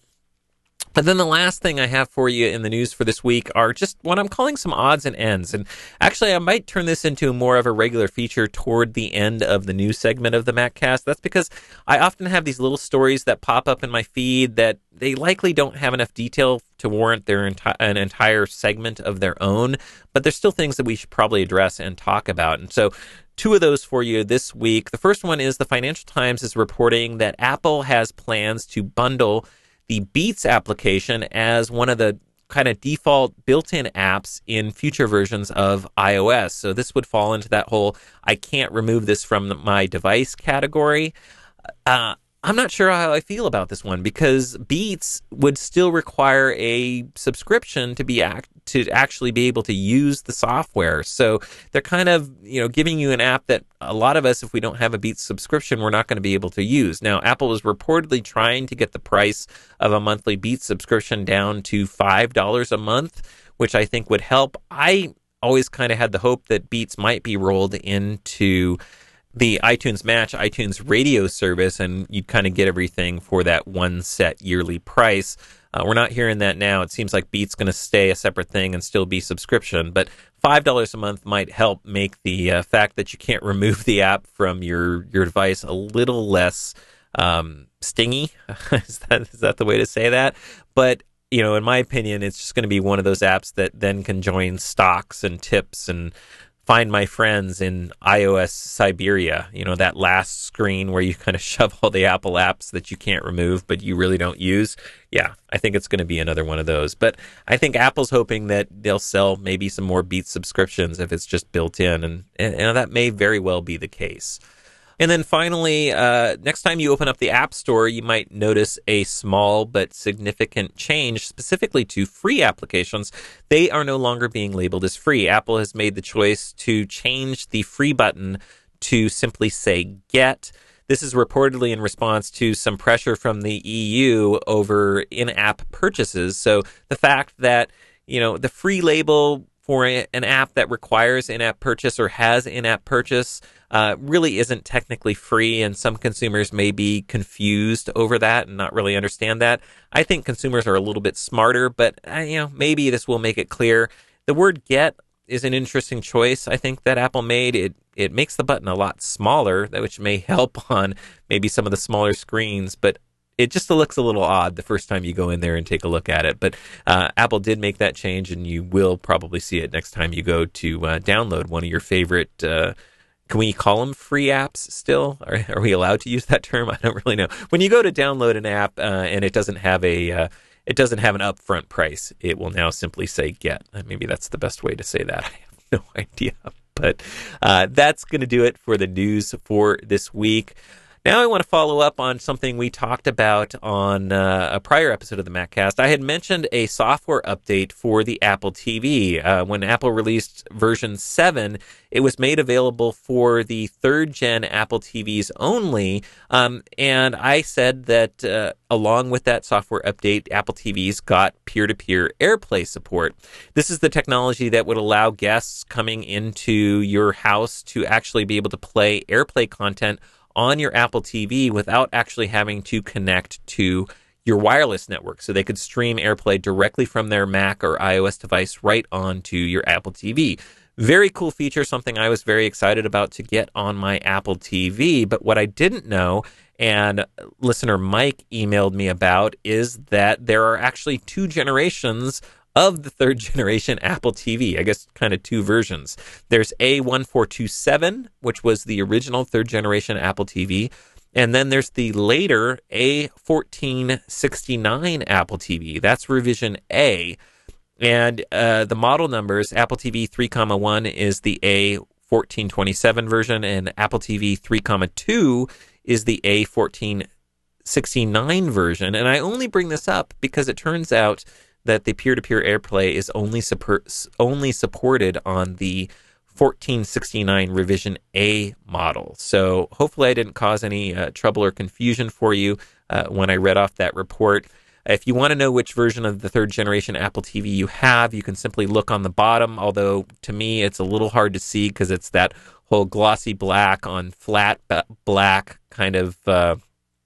But then the last thing I have for you in the news for this week are just what I'm calling some odds and ends. And actually, I might turn this into more of a regular feature toward the end of the news segment of the MacCast. That's because I often have these little stories that pop up in my feed that they likely don't have enough detail to warrant their enti- an entire segment of their own. But there's still things that we should probably address and talk about. And so two of those for you this week. The first one is the Financial Times is reporting that Apple has plans to bundle the Beats application as one of the kind of default built-in apps in future versions of iOS. So this would fall into that whole I can't remove this from my device category. Uh, I'm not sure how I feel about this one because Beats would still require a subscription to be act- to actually be able to use the software. So they're kind of, you know, giving you an app that a lot of us, if we don't have a Beats subscription, we're not going to be able to use. Now, Apple is reportedly trying to get the price of a monthly Beats subscription down to five dollars a month, which I think would help. I always kind of had the hope that Beats might be rolled into the iTunes Match, iTunes radio service, and you'd kind of get everything for that one set yearly price. Uh, we're not hearing that now. It seems like Beats going to stay a separate thing and still be subscription, but five dollars a month might help make the uh, fact that you can't remove the app from your, your device a little less um, stingy. is that is that the way to say that? But, you know, in my opinion, it's just going to be one of those apps that then can join stocks and tips and Find My Friends in iOS Siberia, you know, that last screen where you kind of shove all the Apple apps that you can't remove, but you really don't use. Yeah, I think it's going to be another one of those. But I think Apple's hoping that they'll sell maybe some more Beats subscriptions if it's just built in, and, and, and that may very well be the case. And then finally, uh, next time you open up the App Store, you might notice a small but significant change specifically to free applications. They are no longer being labeled as free. Apple has made the choice to change the free button to simply say Get. This is reportedly in response to some pressure from the E U over in-app purchases. So the fact that, you know, the free label for a, an app that requires in-app purchase or has in-app purchase uh, really isn't technically free, and some consumers may be confused over that and not really understand that. I think consumers are a little bit smarter, but uh, you know, maybe this will make it clear. The word Get is an interesting choice, I think, that Apple made. It it makes the button a lot smaller, which may help on maybe some of the smaller screens, but it just looks a little odd the first time you go in there and take a look at it. But uh, Apple did make that change, and you will probably see it next time you go to uh, download one of your favorite, uh, can we call them free apps still? Are, are we allowed to use that term? I don't really know. When you go to download an app uh, and it doesn't have a uh, it doesn't have an upfront price, it will now simply say Get. Maybe that's the best way to say that. I have no idea. But uh, that's going to do it for the news for this week. Now I want to follow up on something we talked about on uh, a prior episode of the MacCast. I had mentioned a software update for the Apple T V. Uh, when Apple released version seven, it was made available for the third-gen Apple T Vs only, um, and I said that uh, along with that software update, Apple T Vs got peer-to-peer AirPlay support. This is the technology that would allow guests coming into your house to actually be able to play AirPlay content on your Apple T V without actually having to connect to your wireless network. So they could stream AirPlay directly from their Mac or iOS device right onto your Apple T V. Very cool feature, something I was very excited about to get on my Apple T V. But what I didn't know, and listener Mike emailed me about, is that there are actually two generations of the third generation Apple T V. I guess kind of two versions. There's A one four two seven, which was the original third generation Apple T V. And then there's the later A fourteen sixty-nine Apple T V. That's revision A. And uh, the model numbers, Apple T V three point one is the A fourteen twenty-seven version, and Apple T V three point two is the A fourteen sixty-nine version. And I only bring this up because it turns out that the peer-to-peer AirPlay is only support, only supported on the fourteen sixty-nine revision A model. So hopefully I didn't cause any uh, trouble or confusion for you uh, when I read off that report. If you want to know which version of the third generation Apple T V you have, you can simply look on the bottom, although to me it's a little hard to see because it's that whole glossy black on flat black kind of uh,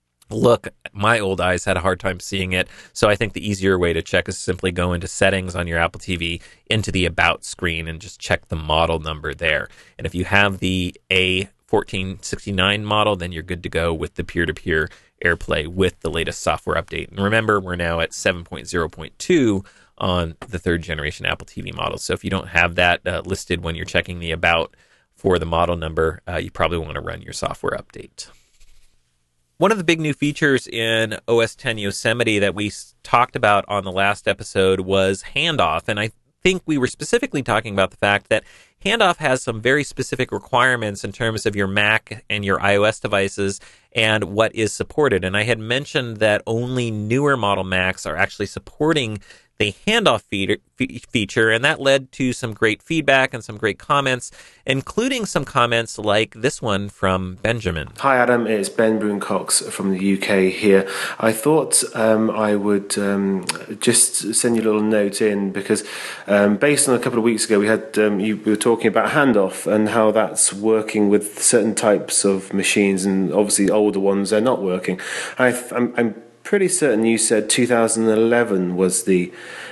look. My old eyes had a hard time seeing it, so I think the easier way to check is simply go into settings on your Apple T V, into the About screen, and just check the model number there. And if you have the A fourteen sixty-nine model, then you're good to go with the peer-to-peer AirPlay with the latest software update. And remember, we're now at seven point oh point two on the third generation Apple T V model. So if you don't have that uh, listed when you're checking the About for the model number, uh, you probably want to run your software update. one of the big new features in O S ten Yosemite that we talked about on the last episode was handoff. And I think we were specifically talking about the fact that handoff has some very specific requirements in terms of your Mac and your iOS devices and what is supported. And I had mentioned that only newer model Macs are actually supporting the handoff feature, and that led to some great feedback and some great comments, including some comments like this one from Benjamin. Hi Adam, it's Ben Broom-Cox from the U K here. I thought um, I would um, just send you a little note in because um, based on a couple of weeks ago we had um, you we were talking about handoff and how that's working with certain types of machines, and obviously older ones are not working. I, I'm, I'm pretty certain you said two thousand eleven was the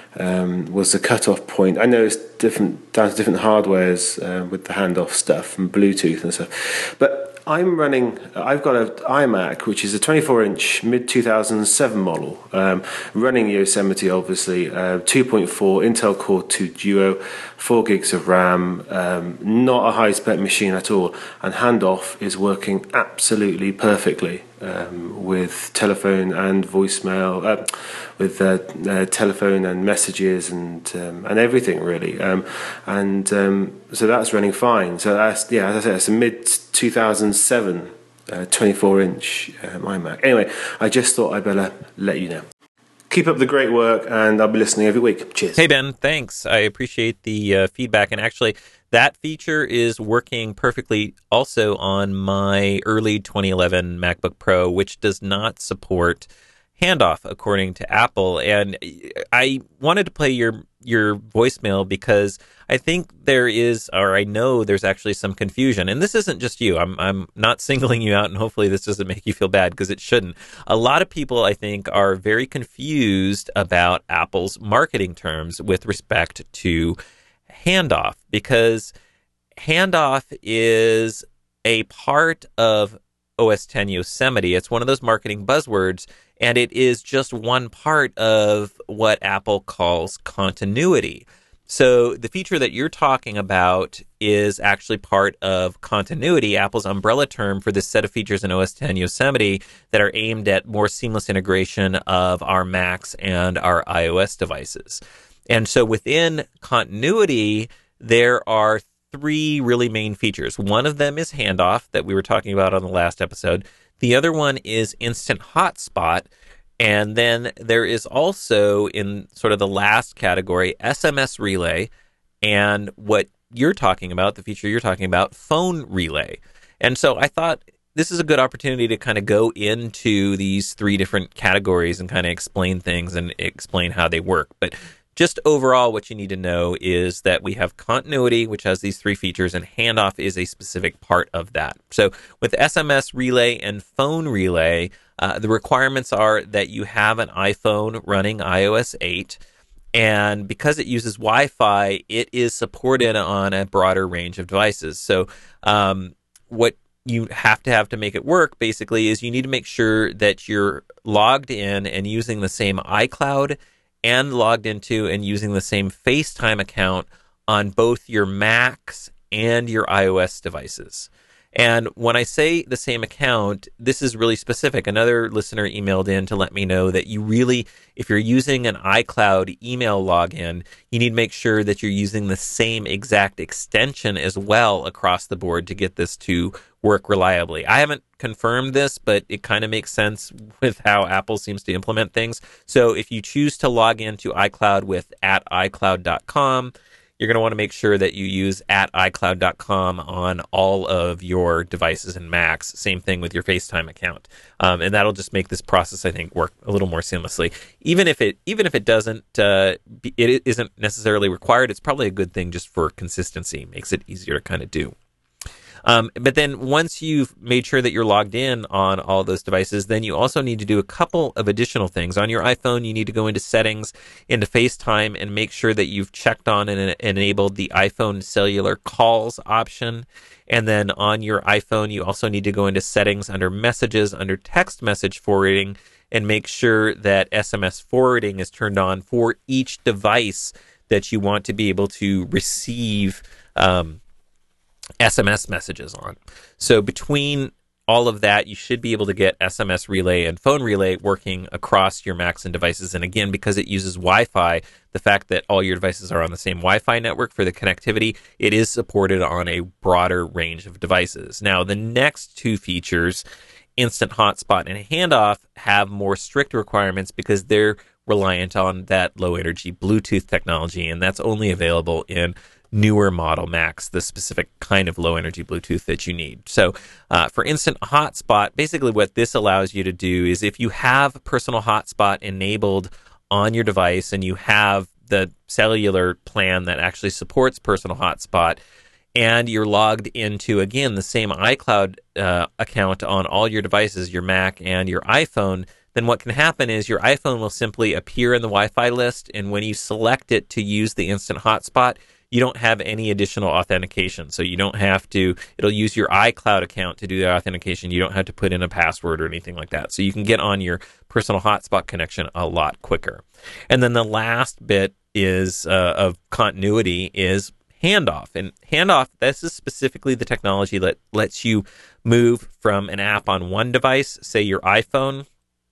um, was the cut-off point. I know it's different down to different hardwares uh, with the handoff stuff and Bluetooth and stuff, but I'm running. I've got an iMac which is a twenty-four inch mid two thousand seven model, um, running Yosemite obviously, uh, two point four Intel Core two Duo, four gigs of RAM, um, not a high spec machine at all, and handoff is working absolutely perfectly. Um, with telephone and voicemail, uh, with uh, uh, telephone and messages and um, and everything really, um, and um, so that's running fine. So that's yeah, as I said, it's a mid two thousand seven uh, twenty-four inch um, iMac. Anyway, I just thought I'd better let you know. Keep up the great work, and I'll be listening every week. Cheers. Hey Ben, thanks. I appreciate the uh, feedback, and actually, that feature is working perfectly also on my early twenty eleven MacBook Pro, which does not support handoff, according to Apple. And I wanted to play your your voicemail because I think there is, or I know there's actually some confusion. And this isn't just you. I'm I'm not singling you out, and hopefully this doesn't make you feel bad, because it shouldn't. A lot of people, I think, are very confused about Apple's marketing terms with respect to handoff, because handoff is a part of O S ten Yosemite. It's one of those marketing buzzwords, and it is just one part of what Apple calls continuity. So the feature that you're talking about is actually part of continuity, Apple's umbrella term for this set of features in O S ten Yosemite that are aimed at more seamless integration of our Macs and our iOS devices. And so within continuity, there are three really main features. One of them is handoff that we were talking about on the last episode. The other one is instant hotspot. And then there is also, in sort of the last category, S M S relay, and what you're talking about, the feature you're talking about, phone relay. And so I thought this is a good opportunity to kind of go into these three different categories and kind of explain things and explain how they work. But just overall, what you need to know is that we have continuity, which has these three features, and handoff is a specific part of that. So with S M S relay and phone relay, uh, the requirements are that you have an iPhone running i O S eight, and because it uses Wi-Fi, it is supported on a broader range of devices. So um, what you have to have to make it work, basically, is you need to make sure that you're logged in and using the same iCloud and logged into and using the same FaceTime account on both your Macs and your iOS devices. And when I say the same account, this is really specific. Another listener emailed in to let me know that you really, if you're using an iCloud email login, you need to make sure that you're using the same exact extension as well across the board to get this to work reliably. I haven't confirmed this, but it kind of makes sense with how Apple seems to implement things. So if you choose to log into iCloud with at i cloud dot com, you're going to want to make sure that you use at i cloud dot com on all of your devices and Macs. Same thing with your FaceTime account. Um, and that'll just make this process, I think, work a little more seamlessly. Even if it even if it doesn't, uh, be, it isn't necessarily required, it's probably a good thing just for consistency. Makes it easier to kind of do. Um, but then once you've made sure that you're logged in on all those devices, then you also need to do a couple of additional things. On your iPhone, you need to go into settings, into FaceTime, and make sure that you've checked on and enabled the iPhone cellular calls option. And then on your iPhone, you also need to go into settings under messages, under text message forwarding, and make sure that S M S forwarding is turned on for each device that you want to be able to receive um, S M S messages on. So between all of that, you should be able to get S M S Relay and Phone Relay working across your Macs and devices. And again, because it uses Wi-Fi, the fact that all your devices are on the same Wi-Fi network for the connectivity, it is supported on a broader range of devices. Now, the next two features, Instant Hotspot and Handoff, have more strict requirements because they're reliant on that low-energy Bluetooth technology, and that's only available in newer model Macs, the specific kind of low-energy Bluetooth that you need. So uh, for Instant Hotspot, basically what this allows you to do is if you have Personal Hotspot enabled on your device and you have the cellular plan that actually supports Personal Hotspot, and you're logged into, again, the same iCloud uh, account on all your devices, your Mac and your iPhone, then what can happen is your iPhone will simply appear in the Wi-Fi list, and when you select it to use the Instant Hotspot, you don't have any additional authentication. So you don't have to, it'll use your iCloud account to do the authentication. You don't have to put in a password or anything like that. So you can get on your Personal Hotspot connection a lot quicker. And then the last bit is uh, of continuity is Handoff. And Handoff, this is specifically the technology that lets you move from an app on one device, say your iPhone,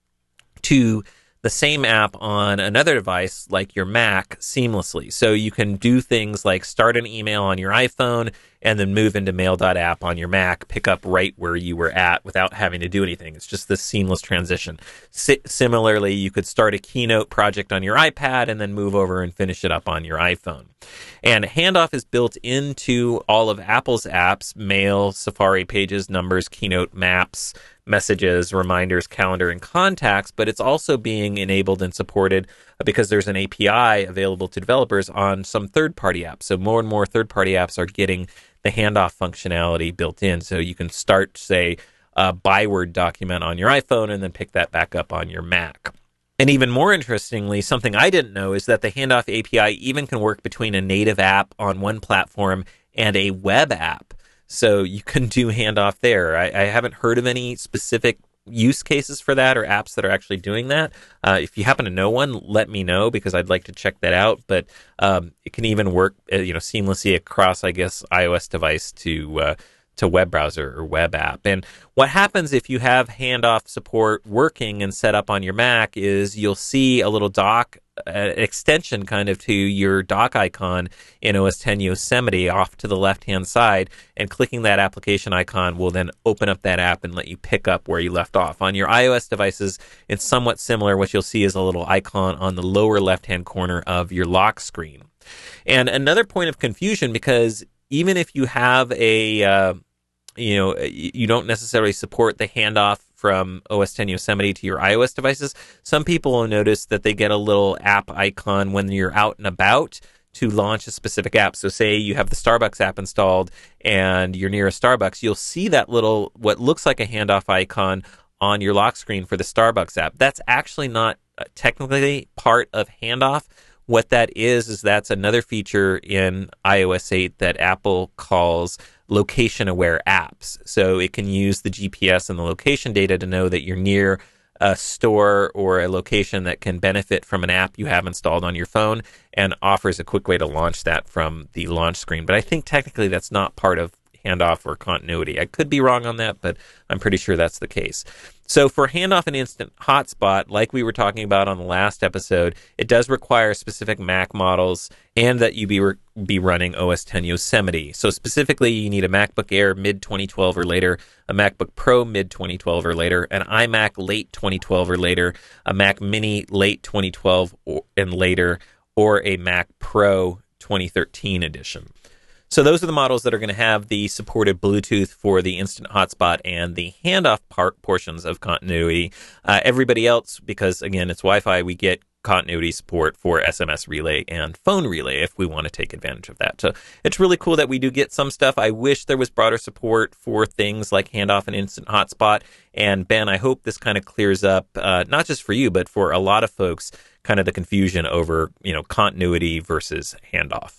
to the same app on another device like your Mac seamlessly. So you can do things like start an email on your iPhone and then move into Mail.app on your Mac, pick up right where you were at without having to do anything. It's just this seamless transition. Si- similarly, you could start a Keynote project on your iPad and then move over and finish it up on your iPhone. And Handoff is built into all of Apple's apps: Mail, Safari, Pages, Numbers, Keynote, Maps, Messages, Reminders, Calendar, and Contacts, but it's also being enabled and supported because there's an A P I available to developers on some third-party apps. So more and more third-party apps are getting the Handoff functionality built in. So you can start, say, a Byword document on your iPhone and then pick that back up on your Mac. And even more interestingly, something I didn't know is that the Handoff A P I even can work between a native app on one platform and a web app. So you can do Handoff there. I, I haven't heard of any specific use cases for that or apps that are actually doing that. Uh, if you happen to know one, let me know because I'd like to check that out. But um, it can even work, uh, you know, seamlessly across, I guess, iOS device to uh, to web browser or web app. And what happens if you have Handoff support working and set up on your Mac is you'll see a little dock uh, extension kind of to your dock icon in O S ten Yosemite off to the left-hand side, and clicking that application icon will then open up that app and let you pick up where you left off. On your iOS devices, it's somewhat similar. What you'll see is a little icon on the lower left-hand corner of your lock screen. And another point of confusion, because even if you have a, uh, you know, you don't necessarily support the handoff from O S ten Yosemite to your iOS devices, some people will notice that they get a little app icon when you're out and about to launch a specific app. So say you have the Starbucks app installed and you're near a Starbucks, you'll see that little, what looks like a handoff icon on your lock screen for the Starbucks app. That's actually not technically part of Handoff. What that is, is that's another feature in iOS eight that Apple calls location-aware apps. So it can use the G P S and the location data to know that you're near a store or a location that can benefit from an app you have installed on your phone, and offers a quick way to launch that from the launch screen. But I think technically that's not part of Handoff or continuity. I could be wrong on that, but I'm pretty sure that's the case. So for Handoff and Instant Hotspot, like we were talking about on the last episode, it does require specific Mac models and that you be re- be running O S ten Yosemite. So specifically, you need a MacBook Air mid twenty twelve or later, a MacBook Pro mid twenty twelve or later, an iMac late twenty twelve or later, a Mac Mini late twenty twelve or, and later, or a Mac Pro twenty thirteen edition. So those are the models that are going to have the supported Bluetooth for the Instant Hotspot and the Handoff part portions of continuity. Uh, everybody else, because again, it's Wi-Fi, we get continuity support for S M S Relay and Phone Relay if we want to take advantage of that. So it's really cool that we do get some stuff. I wish there was broader support for things like Handoff and Instant Hotspot. And Ben, I hope this kind of clears up, uh, not just for you, but for a lot of folks, kind of the confusion over, you know, continuity versus Handoff.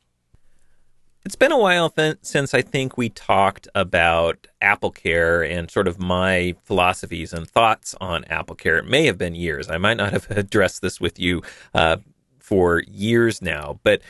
It's been a while th- since I think we talked about AppleCare and sort of my philosophies and thoughts on AppleCare. It may have been years. I might not have addressed this with you uh, for years now, but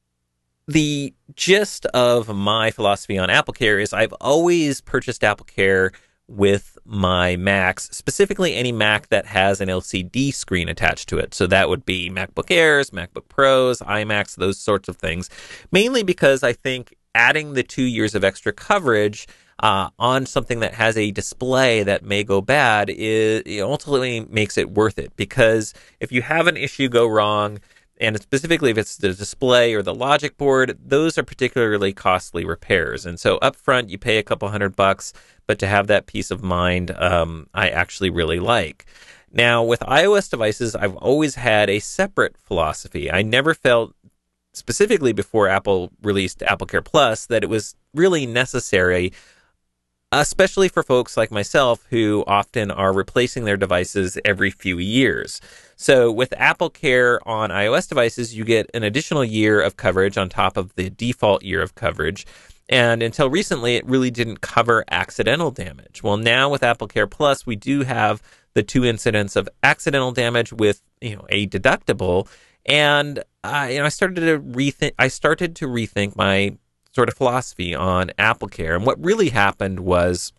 the gist of my philosophy on AppleCare is I've always purchased AppleCare with my Macs, specifically any Mac that has an L C D screen attached to it. So that would be MacBook Airs, MacBook Pros, iMacs, those sorts of things. Mainly because I think adding the two years of extra coverage uh, on something that has a display that may go bad is it ultimately makes it worth it. Because if you have an issue go wrong, and specifically if it's the display or the logic board, those are particularly costly repairs. And so up front, you pay a couple hundred bucks, but to have that peace of mind, um, I actually really like. Now, with iOS devices, I've always had a separate philosophy. I never felt, specifically before Apple released AppleCare Plus, that it was really necessary, especially for folks like myself who often are replacing their devices every few years. So with AppleCare on iOS devices, you get an additional year of coverage on top of the default year of coverage. And until recently, it really didn't cover accidental damage. Well, now with AppleCare Plus, we do have the two incidents of accidental damage with, you know, a deductible. And uh, you know, I started to rethink. I started to rethink my sort of philosophy on AppleCare. And what really happened was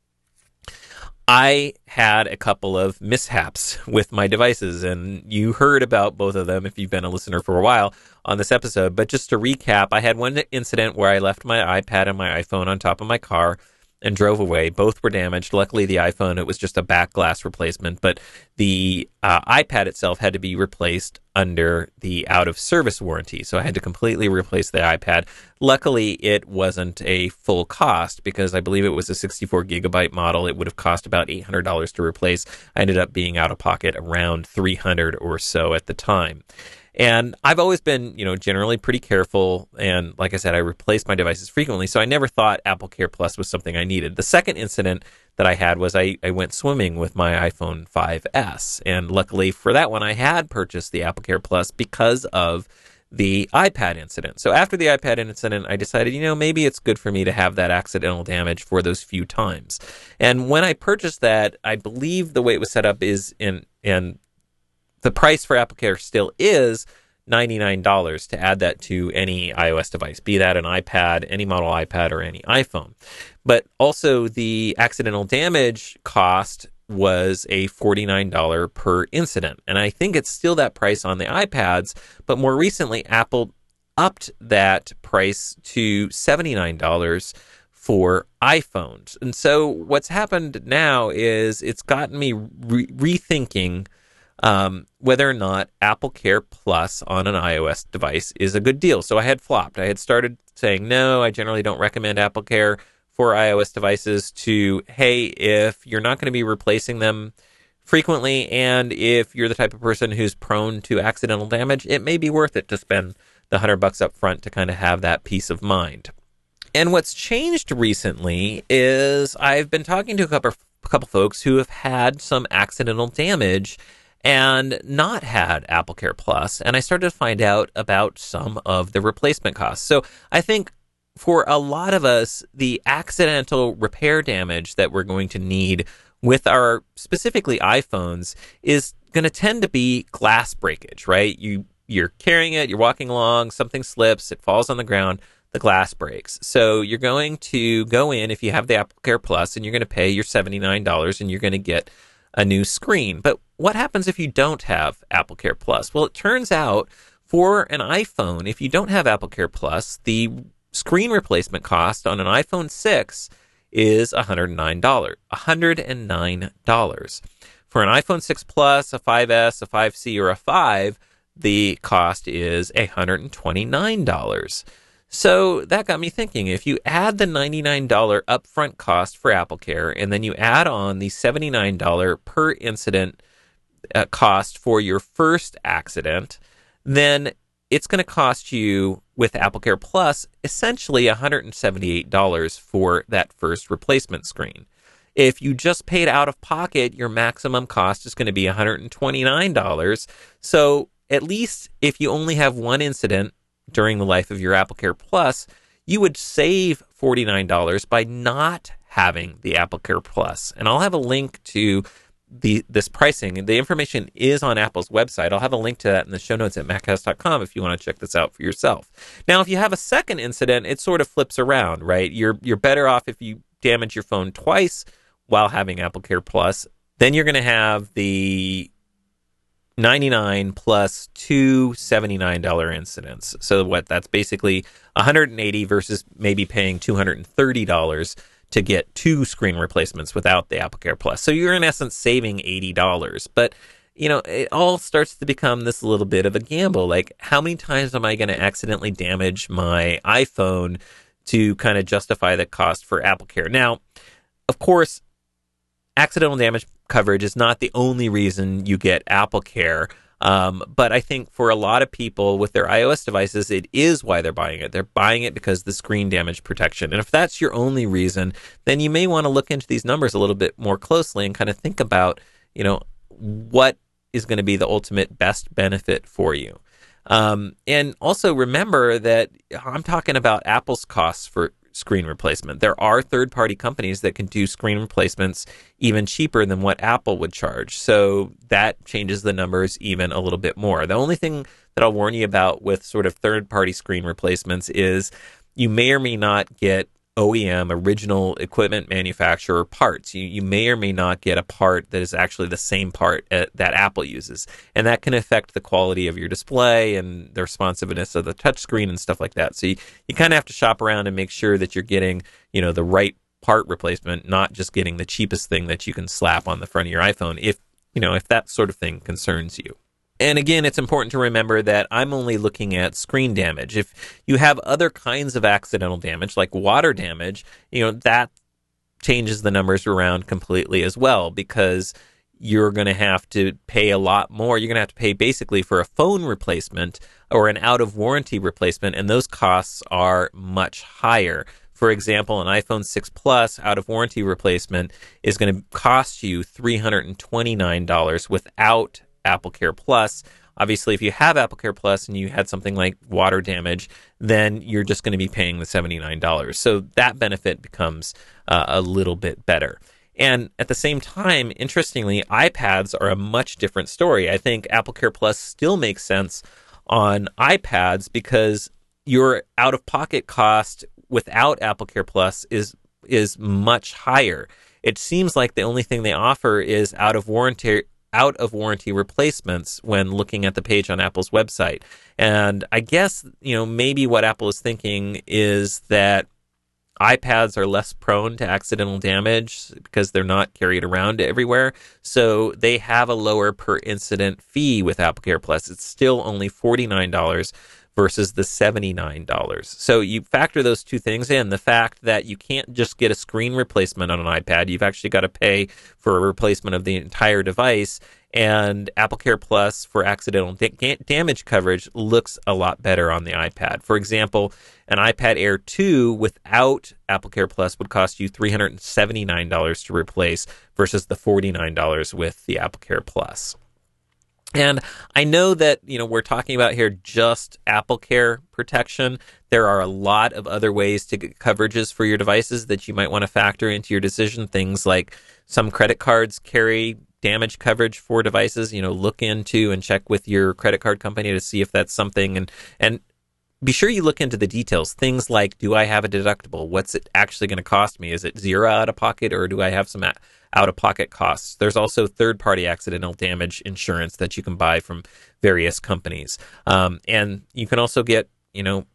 I had a couple of mishaps with my devices, and you heard about both of them if you've been a listener for a while on this episode. But just to recap, I had one incident where I left my iPad and my iPhone on top of my car and drove away. Both were damaged. Luckily, the iPhone, it was just a back glass replacement, but the uh, iPad itself had to be replaced under the out-of-service warranty. So I had to completely replace the iPad. Luckily, it wasn't a full cost because I believe it was a sixty-four gigabyte model. It would have cost about eight hundred dollars to replace. I ended up being out of pocket around three hundred dollars or so at the time. And I've always been, you know, generally pretty careful. And like I said, I replace my devices frequently. So I never thought AppleCare Plus was something I needed. The second incident that I had was I, I went swimming with my iPhone five S. And luckily for that one, I had purchased the AppleCare Plus because of the iPad incident. So after the iPad incident, I decided, you know, maybe it's good for me to have that accidental damage for those few times. And when I purchased that, I believe the way it was set up is in, in the price for AppleCare still is ninety-nine dollars to add that to any iOS device, be that an iPad, any model iPad, or any iPhone. But also the accidental damage cost was a forty-nine dollars per incident. And I think it's still that price on the iPads, but more recently, Apple upped that price to seventy-nine dollars for iPhones. And so what's happened now is it's gotten me re- rethinking Um, whether or not AppleCare Plus on an iOS device is a good deal. So I had flopped. I had started saying, no, I generally don't recommend AppleCare for iOS devices, to, hey, if you're not going to be replacing them frequently, and if you're the type of person who's prone to accidental damage, it may be worth it to spend the hundred bucks up front to kind of have that peace of mind. And what's changed recently is I've been talking to a couple, a couple folks who have had some accidental damage and not had AppleCare Plus, and I started to find out about some of the replacement costs. So I think for a lot of us, the accidental repair damage that we're going to need with our specifically iPhones is going to tend to be glass breakage, right? You, you're carrying it, you're walking along, something slips, it falls on the ground, the glass breaks. So you're going to go in, if you have the AppleCare Plus, and you're going to pay your seventy-nine dollars, and you're going to get a new screen. But what happens if you don't have AppleCare Plus? Well, it turns out for an iPhone, if you don't have AppleCare Plus, the screen replacement cost on an iPhone six is one hundred nine dollars. one hundred nine dollars. For an iPhone six Plus, a five S, a five C, or a five, the cost is one hundred twenty-nine dollars. So that got me thinking, if you add the ninety-nine dollars upfront cost for AppleCare, and then you add on the seventy-nine dollars per incident uh, cost for your first accident, then it's going to cost you, with AppleCare Plus, essentially one hundred seventy-eight dollars for that first replacement screen. If you just paid out of pocket, your maximum cost is going to be one hundred twenty-nine dollars. So at least if you only have one incident during the life of your AppleCare Plus, you would save forty-nine dollars by not having the AppleCare Plus. And I'll have a link to the this pricing. The information is on Apple's website. I'll have a link to that in the show notes at maccast dot com if you want to check this out for yourself. Now, if you have a second incident, it sort of flips around, right? You're you're better off if you damage your phone twice while having AppleCare Plus. Then you're going to have the ninety-nine plus two seventy-nine dollars incidents. So what? That's basically one hundred eighty versus maybe paying two hundred thirty dollars to get two screen replacements without the AppleCare Plus. So you're in essence saving eighty dollars. But you know, it all starts to become this little bit of a gamble. Like, how many times am I going to accidentally damage my iPhone to kind of justify the cost for AppleCare? Now, of course, accidental damage coverage is not the only reason you get AppleCare. Um, but I think for a lot of people with their iOS devices, it is why they're buying it. They're buying it because of the screen damage protection. And if that's your only reason, then you may want to look into these numbers a little bit more closely and kind of think about, you know, what is going to be the ultimate best benefit for you. Um, and also remember that I'm talking about Apple's costs for screen replacement. There are third-party companies that can do screen replacements even cheaper than what Apple would charge. So that changes the numbers even a little bit more. The only thing that I'll warn you about with sort of third-party screen replacements is you may or may not get O E M, original equipment manufacturer parts. You, you may or may not get a part that is actually the same part at, that Apple uses. And that can affect the quality of your display and the responsiveness of the touchscreen and stuff like that. So you, you kind of have to shop around and make sure that you're getting, you know, the right part replacement, not just getting the cheapest thing that you can slap on the front of your iPhone if, you know, if that sort of thing concerns you. And again, it's important to remember that I'm only looking at screen damage. If you have other kinds of accidental damage, like water damage, you know, that changes the numbers around completely as well, because you're going to have to pay a lot more. You're going to have to pay basically for a phone replacement or an out-of-warranty replacement, and those costs are much higher. For example, an iPhone six Plus out-of-warranty replacement is going to cost you three hundred twenty-nine dollars without AppleCare Plus. Obviously, if you have AppleCare Plus and you had something like water damage, then you're just going to be paying the seventy-nine dollars. So that benefit becomes uh, a little bit better. And at the same time, interestingly, iPads are a much different story. I think AppleCare Plus still makes sense on iPads because your out-of-pocket cost without AppleCare Plus is is much higher. It seems like the only thing they offer is out-of-warranty out of warranty replacements when looking at the page on Apple's website. And I guess, you know, maybe what Apple is thinking is that iPads are less prone to accidental damage because they're not carried around everywhere. So they have a lower per incident fee with AppleCare Plus. It's still only forty-nine dollars versus the seventy-nine dollars. So you factor those two things in. The fact that you can't just get a screen replacement on an iPad. You've actually got to pay for a replacement of the entire device. And AppleCare Plus for accidental da- damage coverage looks a lot better on the iPad. For example, an iPad Air two without AppleCare Plus would cost you three hundred seventy-nine dollars to replace versus the forty-nine dollars with the AppleCare Plus. And I know that, you know, we're talking about here just AppleCare protection. There are a lot of other ways to get coverages for your devices that you might want to factor into your decision. Things like some credit cards carry damage coverage for devices. You know, look into and check with your credit card company to see if that's something. And, and be sure you look into the details. Things like, do I have a deductible? What's it actually going to cost me? Is it zero out of pocket, or do I have some a- out-of-pocket costs? There's also third-party accidental damage insurance that you can buy from various companies. Um, and you can also get, you know,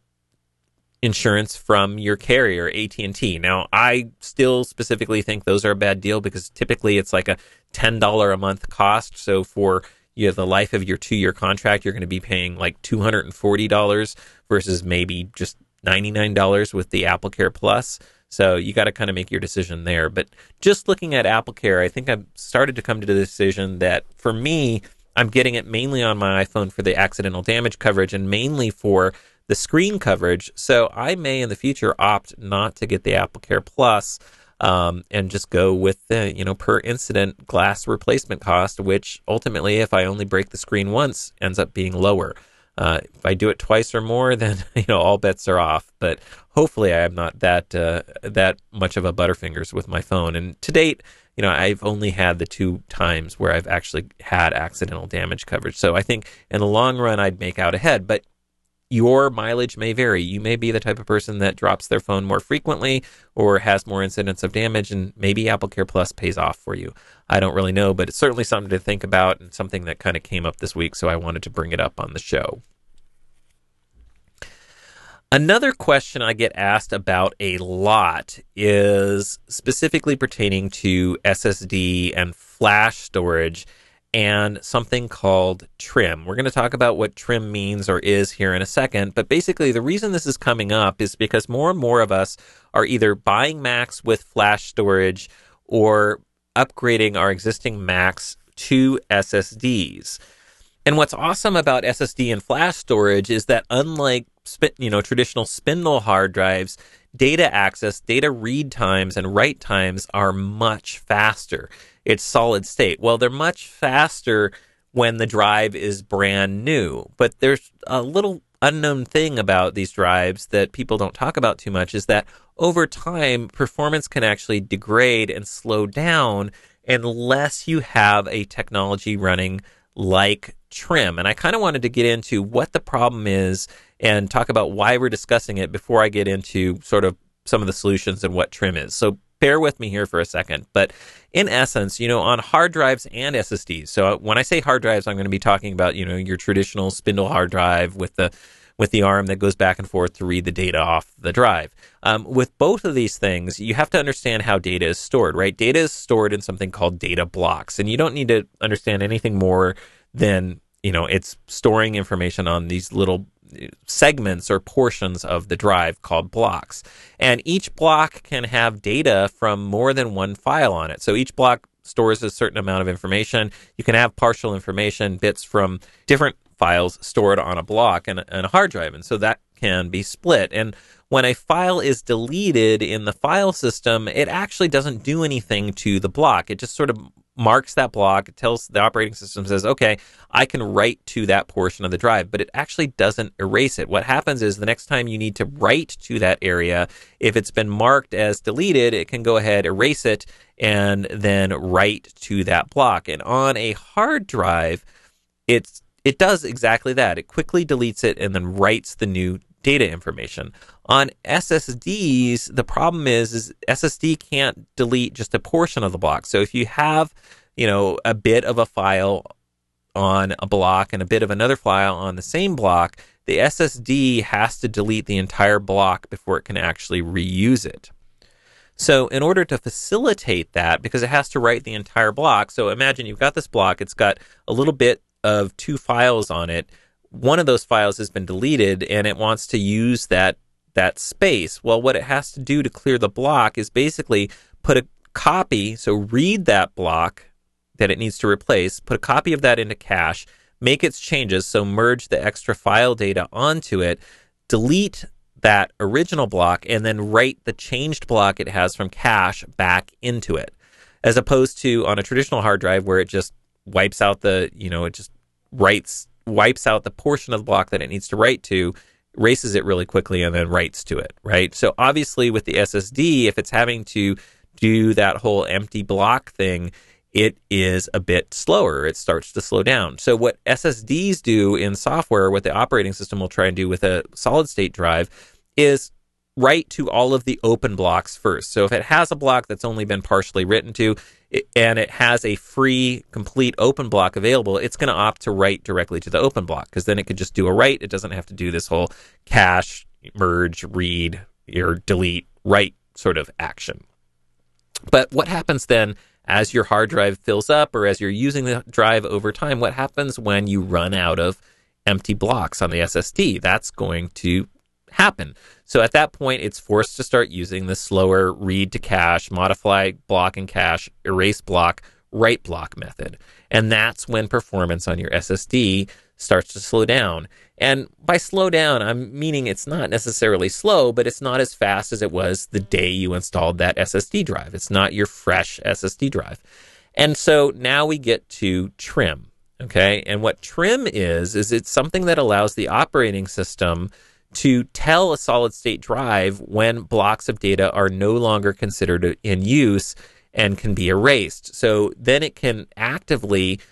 insurance from your carrier, A T and T. Now, I still specifically think those are a bad deal because typically it's like a ten dollars a month cost. So for you know, the life of your two-year contract, you're going to be paying like two hundred forty dollars versus maybe just ninety-nine dollars with the AppleCare Plus. So you got to kind of make your decision there. But just looking at AppleCare, I think I've started to come to the decision that for me, I'm getting it mainly on my iPhone for the accidental damage coverage and mainly for the screen coverage. So I may in the future opt not to get the AppleCare Plus um, and just go with the, you know, per incident glass replacement cost, which ultimately, if I only break the screen once, ends up being lower. Uh, if I do it twice or more, then, you know, all bets are off. But hopefully I am not that uh, that much of a butterfingers with my phone. And to date, you know, I've only had the two times where I've actually had accidental damage coverage. So I think in the long run, I'd make out ahead. But your mileage may vary. You may be the type of person that drops their phone more frequently or has more incidents of damage, and maybe AppleCare Plus pays off for you. I don't really know, but it's certainly something to think about and something that kind of came up this week, so I wanted to bring it up on the show. Another question I get asked about a lot is specifically pertaining to S S D and flash storage and something called trim. We're going to talk about what trim means or is here in a second, but basically the reason this is coming up is because more and more of us are either buying Macs with flash storage or upgrading our existing Macs to S S Ds. And what's awesome about S S D and flash storage is that unlike you know traditional spindle hard drives, data access, data read times, and write times are much faster. It's solid state. Well, they're much faster when the drive is brand new. But there's a little unknown thing about these drives that people don't talk about too much, is that over time, performance can actually degrade and slow down unless you have a technology running like trim. And I kind of wanted to get into what the problem is and talk about why we're discussing it before I get into sort of some of the solutions and what trim is. So bear with me here for a second. But in essence, you know, on hard drives and S S Ds. So when I say hard drives, I'm going to be talking about, you know, your traditional spindle hard drive with the with the arm that goes back and forth to read the data off the drive. Um, with both of these things, you have to understand how data is stored, right? Data is stored in something called data blocks. And you don't need to understand anything more than, you know, it's storing information on these little segments or portions of the drive called blocks. And each block can have data from more than one file on it. So each block stores a certain amount of information. You can have partial information, bits from different files stored on a block and, and a hard drive. And so that can be split. And when a file is deleted in the file system, it actually doesn't do anything to the block. It just sort of marks that block. It tells the operating system, says, okay, I can write to that portion of the drive, but it actually doesn't erase it. What happens is the next time you need to write to that area, if it's been marked as deleted, it can go ahead, erase it, and then write to that block. And on a hard drive, it's it does exactly that. It quickly deletes it and then writes the new data information. On S S Ds, the problem is, is S S D can't delete just a portion of the block. So if you have, you know, a bit of a file on a block and a bit of another file on the same block, the S S D has to delete the entire block before it can actually reuse it. So in order to facilitate that, because it has to write the entire block, so imagine you've got this block, it's got a little bit of two files on it. One of those files has been deleted and it wants to use that that space. Well, what it has to do to clear the block is basically put a copy, so read that block that it needs to replace, put a copy of that into cache, make its changes, so merge the extra file data onto it, delete that original block, and then write the changed block it has from cache back into it. As opposed to on a traditional hard drive where it just wipes out the, you know, it just writes, wipes out the portion of the block that it needs to write to, erases it really quickly, and then writes to it, right? So obviously with the S S D, if it's having to do that whole empty block thing, it is a bit slower. It starts to slow down. So what S S Ds do in software, what the operating system will try and do with a solid state drive, is write to all of the open blocks first. So if it has a block that's only been partially written to, it, and it has a free, complete open block available, it's going to opt to write directly to the open block, because then it could just do a write. It doesn't have to do this whole cache, merge, read, or delete, write sort of action. But what happens then as your hard drive fills up, or as you're using the drive over time? What happens when you run out of empty blocks on the S S D? That's going to happen. So at that point, it's forced to start using the slower read to cache, modify block and cache, erase block, write block method. And that's when performance on your S S D starts to slow down. And by slow down, I'm meaning it's not necessarily slow, but it's not as fast as it was the day you installed that S S D drive. It's not your fresh S S D drive. And so now we get to trim, okay? And what trim is, is it's something that allows the operating system to tell a solid state drive when blocks of data are no longer considered in use and can be erased. So then it can actively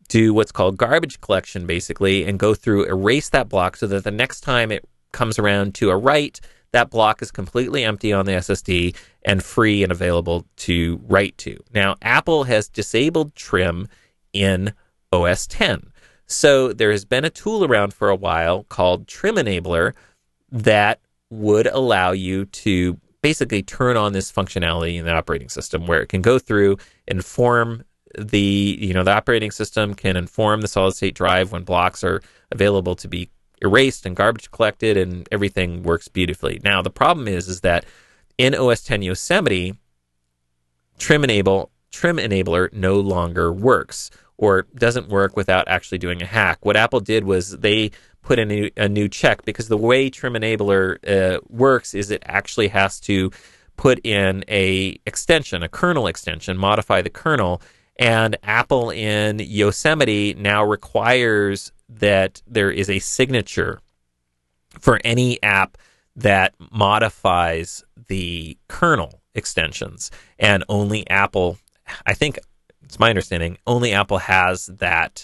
do what's called garbage collection, basically, and go through, erase that block so that the next time it comes around to a write, that block is completely empty on the S S D and free and available to write to. Now, Apple has disabled trim in O S ten. So there has been a tool around for a while called Trim Enabler that would allow you to basically turn on this functionality in the operating system, where it can go through, inform the, you know, the operating system can inform the solid state drive when blocks are available to be erased and garbage collected, and everything works beautifully. Now, the problem is, is that in O S ten Yosemite, Trim Enable, Trim Enabler no longer works, or doesn't work without actually doing a hack. What Apple did was they put in a, a new check, because the way Trim Enabler uh, works is it actually has to put in a extension, a kernel extension, modify the kernel, and Apple in Yosemite now requires that there is a signature for any app that modifies the kernel extensions. And only Apple, I think it's my understanding, only Apple has that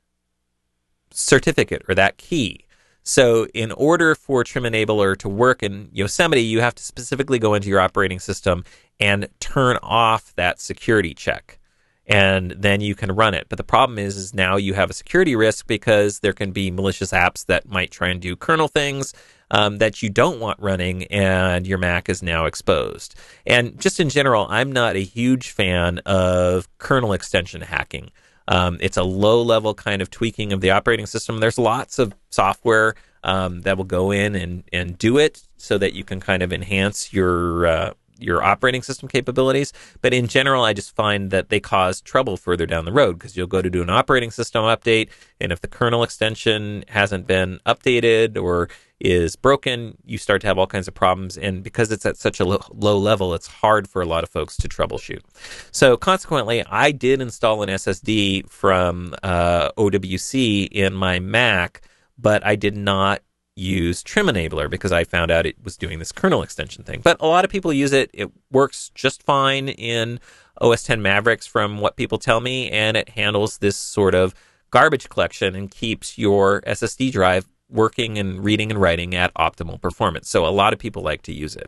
certificate or that key. So in order for Trim Enabler to work in Yosemite, you have to specifically go into your operating system and turn off that security check, and then you can run it. But the problem is, is now you have a security risk, because there can be malicious apps that might try and do kernel things um, that you don't want running, and your Mac is now exposed. And just in general, I'm not a huge fan of kernel extension hacking. Um, it's a low-level kind of tweaking of the operating system. There's lots of software um, that will go in and, and do it so that you can kind of enhance your uh, your operating system capabilities. But in general, I just find that they cause trouble further down the road, because you'll go to do an operating system update, and if the kernel extension hasn't been updated or is broken, you start to have all kinds of problems. And because it's at such a low, low level, it's hard for a lot of folks to troubleshoot. So consequently, I did install an S S D from uh, O W C in my Mac, but I did not use Trim Enabler because I found out it was doing this kernel extension thing. But a lot of people use it. It works just fine in O S ten Mavericks from what people tell me, and it handles this sort of garbage collection and keeps your S S D drive working and reading and writing at optimal performance. So a lot of people like to use it.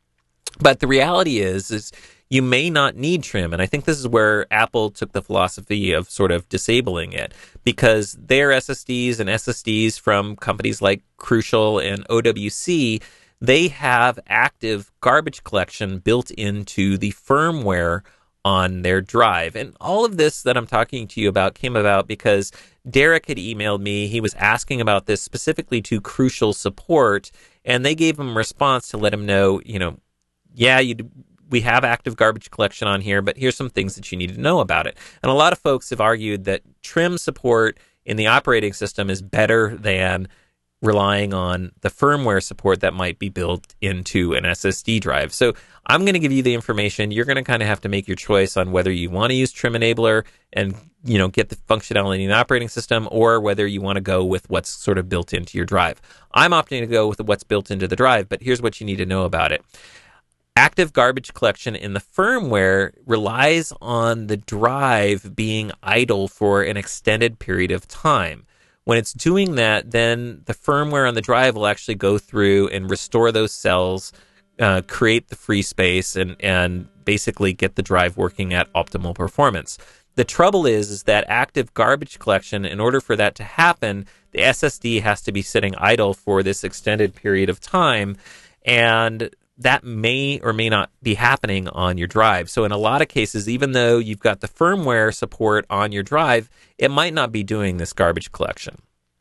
But the reality is, is you may not need trim. And I think this is where Apple took the philosophy of sort of disabling it, because their S S Ds and S S Ds from companies like Crucial and O W C, they have active garbage collection built into the firmware on their drive. And all of this that I'm talking to you about came about because Derek had emailed me. He was asking about this specifically to Crucial support, and they gave him a response to let him know, you know, yeah, you we have active garbage collection on here, but here's some things that you need to know about it. And a lot of folks have argued that trim support in the operating system is better than relying on the firmware support that might be built into an S S D drive. So I'm going to give you the information. You're going to kind of have to make your choice on whether you want to use Trim Enabler and, you know, get the functionality in the operating system, or whether you want to go with what's sort of built into your drive. I'm opting to go with what's built into the drive, but here's what you need to know about it. Active garbage collection in the firmware relies on the drive being idle for an extended period of time. When it's doing that, then the firmware on the drive will actually go through and restore those cells, uh, create the free space, and, and basically get the drive working at optimal performance. The trouble is, is that active garbage collection, in order for that to happen, the S S D has to be sitting idle for this extended period of time, and that may or may not be happening on your drive. So in a lot of cases, even though you've got the firmware support on your drive, it might not be doing this garbage collection.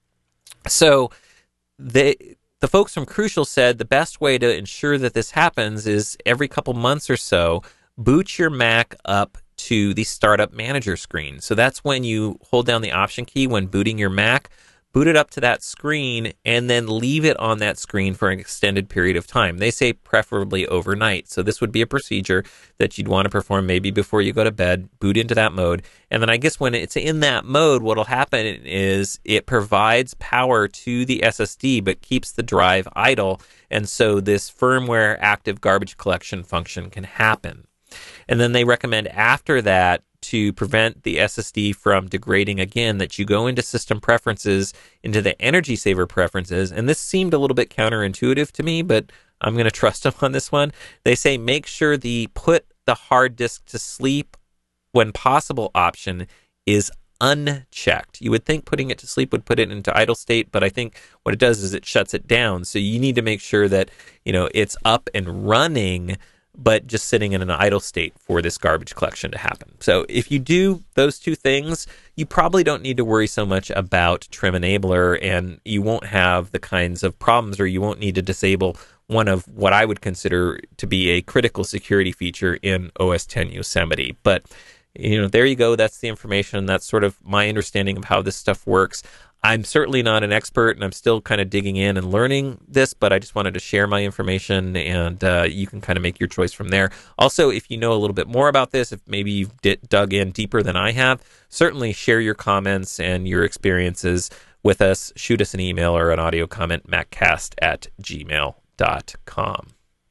So they, the folks from Crucial said the best way to ensure that this happens is every couple months or so, boot your Mac up to the Startup Manager screen. So that's when you hold down the Option key when booting your Mac, boot it up to that screen, and then leave it on that screen for an extended period of time. They say preferably overnight. So this would be a procedure that you'd want to perform maybe before you go to bed, boot into that mode. And then I guess when it's in that mode, what'll happen is it provides power to the S S D, but keeps the drive idle. And so this firmware active garbage collection function can happen. And then they recommend after that to prevent the S S D from degrading again, that you go into system preferences, into the energy saver preferences, and this seemed a little bit counterintuitive to me, but I'm going to trust them on this one. They say make sure the put the hard disk to sleep when possible option is unchecked. You would think putting it to sleep would put it into idle state, but I think what it does is it shuts it down. So you need to make sure that, you know, it's up and running, but just sitting in an idle state for this garbage collection to happen. So if you do those two things, you probably don't need to worry so much about Trim Enabler, and you won't have the kinds of problems, or you won't need to disable one of what I would consider to be a critical security feature in O S ten Yosemite. But, you know, there you go. That's the information. That's sort of my understanding of how this stuff works. I'm certainly not an expert, and I'm still kind of digging in and learning this, but I just wanted to share my information, and uh, you can kind of make your choice from there. Also, if you know a little bit more about this, if maybe you've d- dug in deeper than I have, certainly share your comments and your experiences with us. Shoot us an email or an audio comment, maccast at gmail dot com.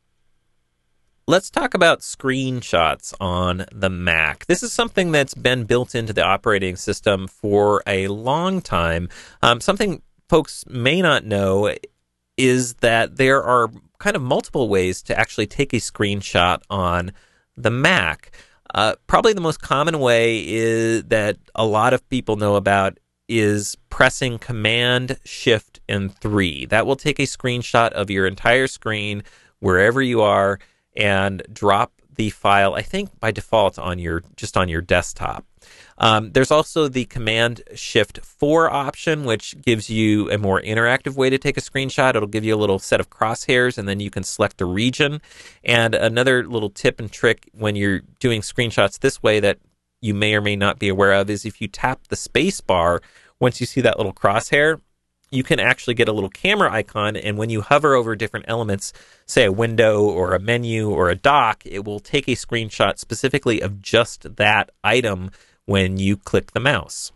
Let's talk about screenshots on the Mac. This is something that's been built into the operating system for a long time. Um, something folks may not know is that there are kind of multiple ways to actually take a screenshot on the Mac. Uh, probably the most common way is that a lot of people know about is pressing Command, Shift, and three. That will take a screenshot of your entire screen wherever you are and drop the file, I think by default, on your just on your desktop. Um, there's also the Command Shift four option, which gives you a more interactive way to take a screenshot. It'll give you a little set of crosshairs, and then you can select a region. And another little tip and trick when you're doing screenshots this way that you may or may not be aware of is if you tap the space bar, once you see that little crosshair, you can actually get a little camera icon, and when you hover over different elements, say a window or a menu or a dock, it will take a screenshot specifically of just that item when you click the mouse.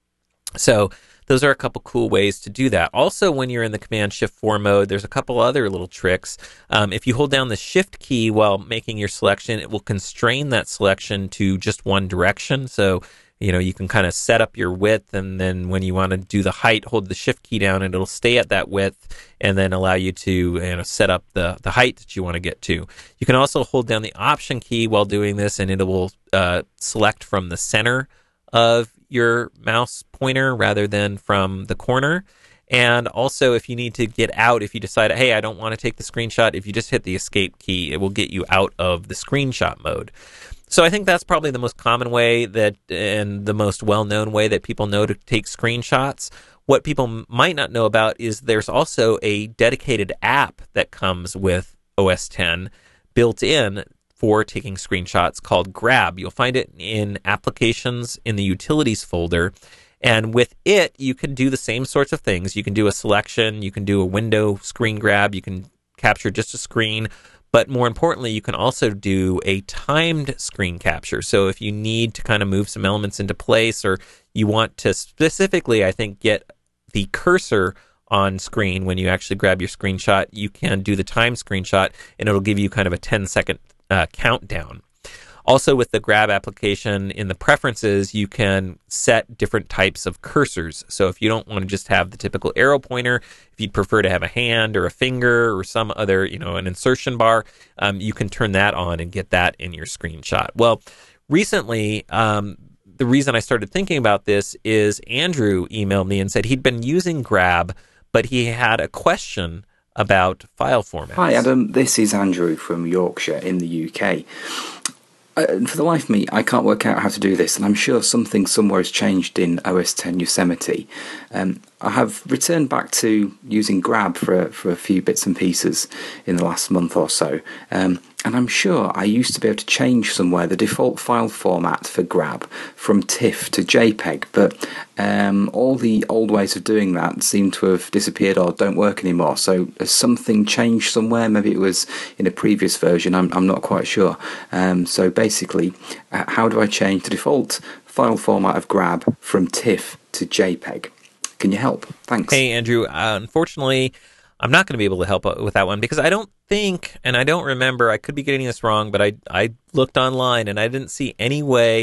So those are a couple cool ways to do that. Also, when you're in the Command Shift four mode, there's a couple other little tricks. Um, if you hold down the Shift key while making your selection, it will constrain that selection to just one direction. So you know, you can kind of set up your width, and then when you want to do the height, hold the Shift key down, and it'll stay at that width, and then allow you to, you know, set up the, the height that you want to get to. You can also hold down the Option key while doing this, and it will uh, select from the center of your mouse pointer rather than from the corner. And also, if you need to get out, if you decide, hey, I don't want to take the screenshot, if you just hit the Escape key, it will get you out of the screenshot mode. So I think that's probably the most common way that, and the most well-known way that people know to take screenshots. What people might not know about is there's also a dedicated app that comes with O S ten built in for taking screenshots called Grab. You'll find it in Applications in the Utilities folder. And with it, you can do the same sorts of things. You can do a selection, you can do a window screen grab, you can capture just a screen. But more importantly, you can also do a timed screen capture. So if you need to kind of move some elements into place, or you want to specifically, I think, get the cursor on screen when you actually grab your screenshot, you can do the time screenshot, and it'll give you kind of a ten second uh, countdown. Also, with the Grab application in the preferences, you can set different types of cursors. So if you don't want to just have the typical arrow pointer, if you'd prefer to have a hand or a finger or some other, you know, an insertion bar, um, you can turn that on and get that in your screenshot. Well, recently, um, the reason I started thinking about this is Andrew emailed me and said he'd been using Grab, but he had a question about file formats. Hi, Adam. This is Andrew from Yorkshire in the U K. Uh, for the life of me, I can't work out how to do this, and I'm sure something somewhere has changed in O S ten Yosemite. Um, I have returned back to using Grab for, for a few bits and pieces in the last month or so, um, and I'm sure I used to be able to change somewhere the default file format for Grab from TIFF to JPEG, but um, all the old ways of doing that seem to have disappeared or don't work anymore. So has something changed somewhere? Maybe it was in a previous version, I'm, I'm not quite sure. Um, so basically, uh, how do I change the default file format of Grab from TIFF to JPEG? Can you help? Thanks. Hey, Andrew. Uh, unfortunately, I'm not going to be able to help with that one because I don't think, and I don't remember, I could be getting this wrong, but I, I looked online and I didn't see any way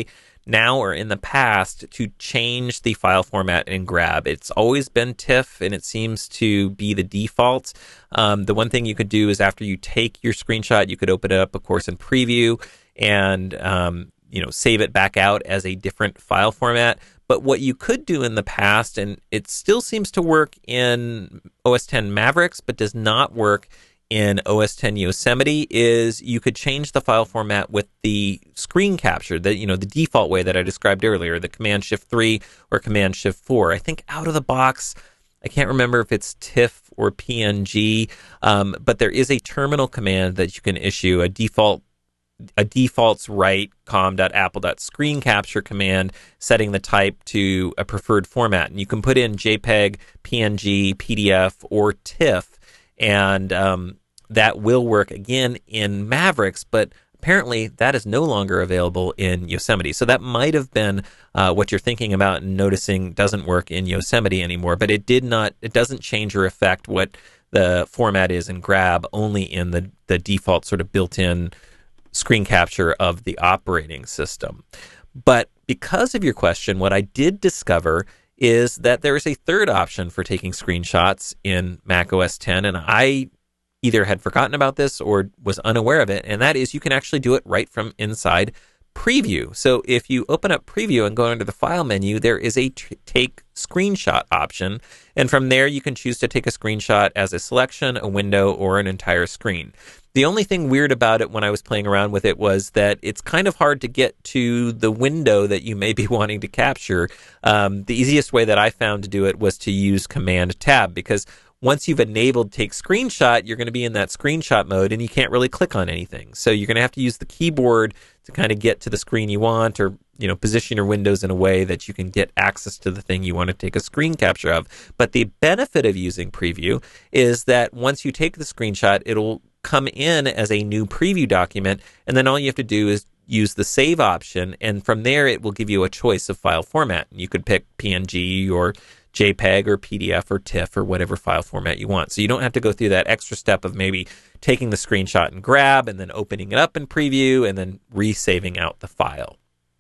now or in the past to change the file format in Grab. It's always been TIFF, and it seems to be the default. Um, the one thing you could do is after you take your screenshot, you could open it up, of course, in Preview and um, you know, save it back out as a different file format. But what you could do in the past, and it still seems to work in O S ten Mavericks, but does not work in O S ten Yosemite, is you could change the file format with the screen capture, the, you know, the default way that I described earlier, the Command Shift three or Command Shift four. I think out of the box, I can't remember if it's TIFF or P N G, um, but there is a terminal command that you can issue, a default a defaults write com.apple.screen capture command, setting the type to a preferred format. And you can put in JPEG, P N G, P D F, or TIFF, and um, that will work again in Mavericks, but apparently that is no longer available in Yosemite. So that might have been uh, what you're thinking about and noticing doesn't work in Yosemite anymore, but it did not, it doesn't change or affect what the format is in Grab, only in the, the default sort of built-in screen capture of the operating system. But because of your question, what I did discover is that there is a third option for taking screenshots in Mac O S ten, and I either had forgotten about this or was unaware of it, and that is you can actually do it right from inside Preview. So if you open up Preview and go under the File menu, there is a t- Take Screenshot option, and from there you can choose to take a screenshot as a selection, a window, or an entire screen. The only thing weird about it when I was playing around with it was that it's kind of hard to get to the window that you may be wanting to capture. Um, the easiest way that I found to do it was to use Command Tab, because once you've enabled Take Screenshot, you're going to be in that screenshot mode and you can't really click on anything. So you're going to have to use the keyboard to kind of get to the screen you want, or you know, position your windows in a way that you can get access to the thing you want to take a screen capture of. But the benefit of using Preview is that once you take the screenshot, it'll come in as a new preview document, and then all you have to do is use the save option, and from there it will give you a choice of file format. You could pick P N G or JPEG or P D F or TIFF or whatever file format you want. So you don't have to go through that extra step of maybe taking the screenshot in Grab and then opening it up in Preview and then resaving out the file.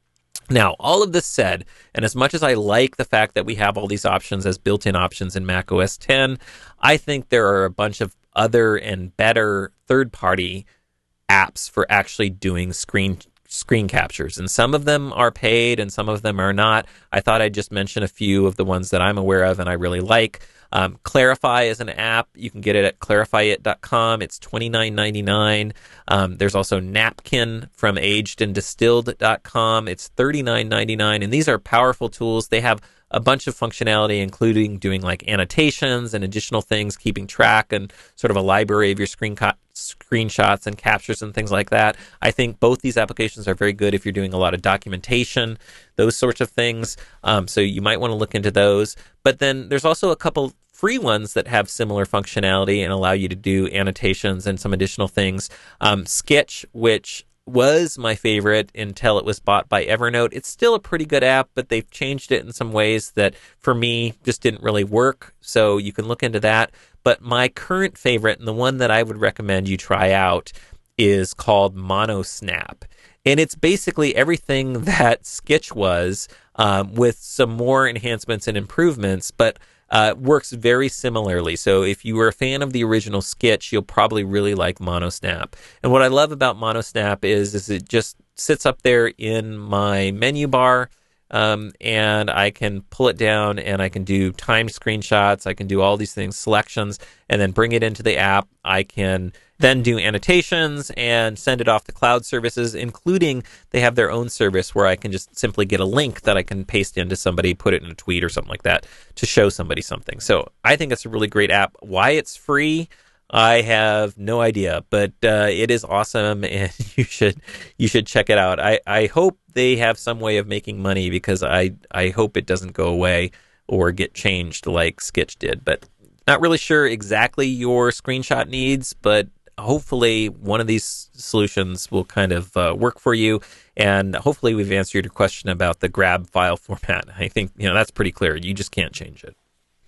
Now, all of this said, and as much as I like the fact that we have all these options as built-in options in Mac O S ten, I think there are a bunch of other and better third-party apps for actually doing screen screen captures, and some of them are paid and some of them are not. I thought I'd just mention a few of the ones that I'm aware of and I really like. Um, Clarify is an app. You can get it at clarify it dot com. It's twenty-nine ninety-nine. Um, there's also Napkin from aged and distilled dot com. It's thirty-nine ninety-nine, and these are powerful tools. They have a bunch of functionality, including doing like annotations and additional things, keeping track and sort of a library of your screen co- screenshots and captures and things like that. I think both these applications are very good if you're doing a lot of documentation, those sorts of things. Um, so you might want to look into those. But then there's also a couple free ones that have similar functionality and allow you to do annotations and some additional things. Um, Sketch, which was my favorite until it was bought by Evernote. It's still a pretty good app, but they've changed it in some ways that for me just didn't really work. So you can look into that. But my current favorite, and the one that I would recommend you try out, is called Monosnap. And it's basically everything that Sketch was, um, with some more enhancements and improvements, but Uh, works very similarly. So if you were a fan of the original Sketch, you'll probably really like Monosnap. And what I love about Monosnap is, is it just sits up there in my menu bar, um, and I can pull it down and I can do timed screenshots. I can do all these things, selections, and then bring it into the app. I can then do annotations and send it off to cloud services, including they have their own service where I can just simply get a link that I can paste into somebody, put it in a tweet or something like that to show somebody something. So I think it's a really great app. Why it's free, I have no idea, but uh, it is awesome, and you should you should check it out. I, I hope they have some way of making money, because I, I hope it doesn't go away or get changed like Sketch did. But not really sure exactly your screenshot needs, but hopefully one of these solutions will kind of uh, work for you, and hopefully we've answered your question about the Grab file format. I think, you know, that's pretty clear. You just can't change it.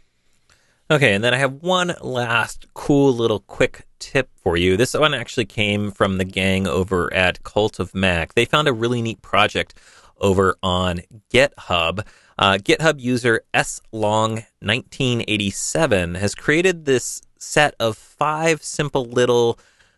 Okay, and then I have one last cool little quick tip for you. This one actually came from the gang over at Cult of Mac. They found a really neat project over on GitHub. Uh, GitHub user S Long nineteen eighty-seven has created this set of five simple little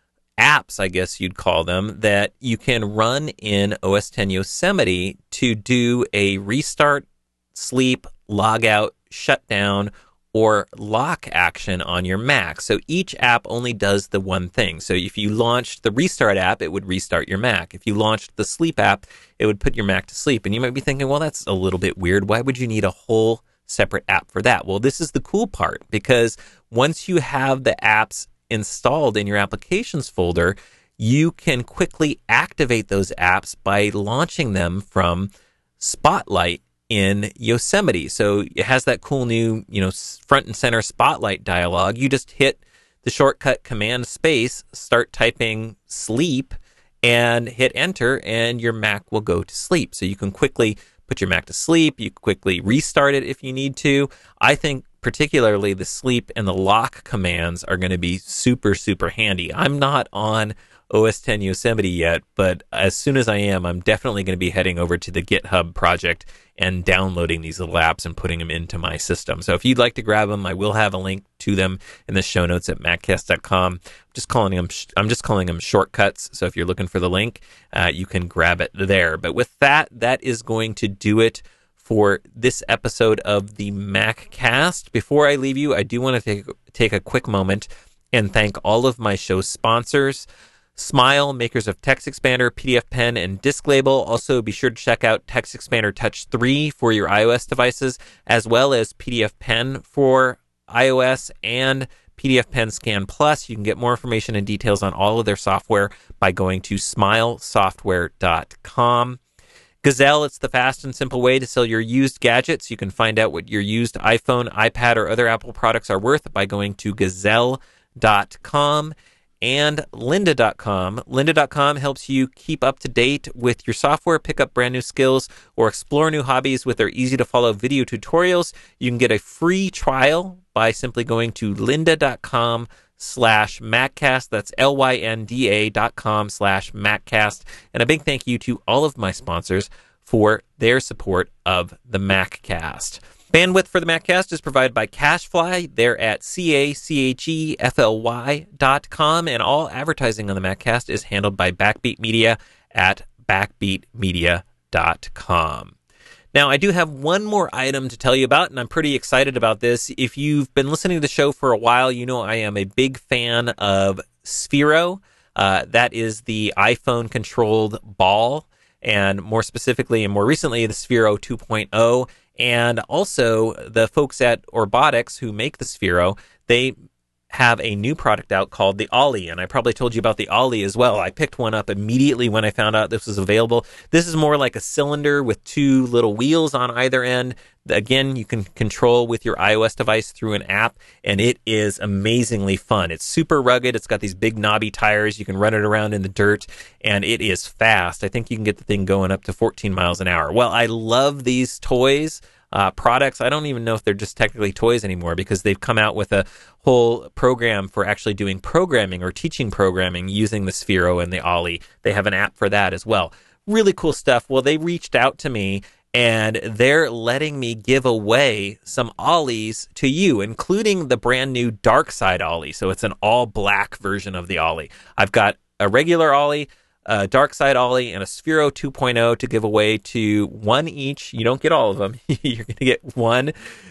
apps, I guess you'd call them, that you can run in O S ten Yosemite to do a restart, sleep, log out, shut down, or lock action on your Mac. So each app only does the one thing. So if you launched the restart app, it would restart your Mac. If you launched the sleep app, it would put your Mac to sleep. And you might be thinking, well, that's a little bit weird. Why would you need a whole separate app for that? Well, this is the cool part, because once you have the apps installed in your applications folder, you can quickly activate those apps by launching them from Spotlight in Yosemite. So it has that cool new, you know, front and center Spotlight dialog. You just hit the shortcut Command Space, start typing sleep, and hit enter, and your Mac will go to sleep. So you can quickly put your Mac to sleep. You can quickly restart it if you need to. I think particularly the sleep and the lock commands are going to be super, super handy. I'm not on O S ten Yosemite yet, but as soon as I am, I'm definitely going to be heading over to the GitHub project and downloading these little apps and putting them into my system. So if you'd like to grab them, I will have a link to them in the show notes at maccast dot com. I'm just calling them, I'm just calling them shortcuts. So if you're looking for the link, uh, you can grab it there. But with that, that is going to do it for this episode of the MacCast. Before I leave you, I do want to take, take a quick moment and thank all of my show sponsors. Smile, makers of TextExpander, P D F Pen, and Disk Label. Also, be sure to check out TextExpander Touch three for your iOS devices, as well as P D F Pen for iOS and P D F Pen Scan Plus. You can get more information and details on all of their software by going to smile software dot com. Gazelle, it's the fast and simple way to sell your used gadgets. You can find out what your used iPhone, iPad, or other Apple products are worth by going to gazelle dot com. And lynda dot com. lynda dot com helps you keep up to date with your software, pick up brand new skills, or explore new hobbies with their easy-to-follow video tutorials. You can get a free trial by simply going to lynda dot com slash MacCast. That's L Y N D A dot com slash MacCast. And a big thank you to all of my sponsors for their support of the MacCast. Bandwidth for the MacCast is provided by CacheFly. They're at C A C H E F L Y dot com, and all advertising on the MacCast is handled by Backbeat Media at backbeat media dot com. Now, I do have one more item to tell you about, and I'm pretty excited about this. If you've been listening to the show for a while, you know I am a big fan of Sphero. Uh, that is the iPhone-controlled ball, and more specifically and more recently, the Sphero two point oh. And also, the folks at Orbotics who make the Sphero, they have a new product out called the Ollie, and I probably told you about the Ollie as well. I picked one up immediately when I found out this was available. This is more like a cylinder with two little wheels on either end. Again, you can control with your iOS device through an app, and it is amazingly fun. It's super rugged. It's got these big knobby tires. You can run it around in the dirt, and it is fast. I think you can get the thing going up to fourteen miles an hour. Well, I love these toys. Uh, products. I don't even know if they're just technically toys anymore, because they've come out with a whole program for actually doing programming or teaching programming using the Sphero and the Ollie. They have an app for that as well. Really cool stuff. Well, they reached out to me, and they're letting me give away some Ollies to you, including the brand new Dark Side Ollie. So it's an all black version of the Ollie. I've got a regular Ollie, a Dark Side Ollie, and a Sphero two point oh to give away to one each. You don't get all of them. You're going to get one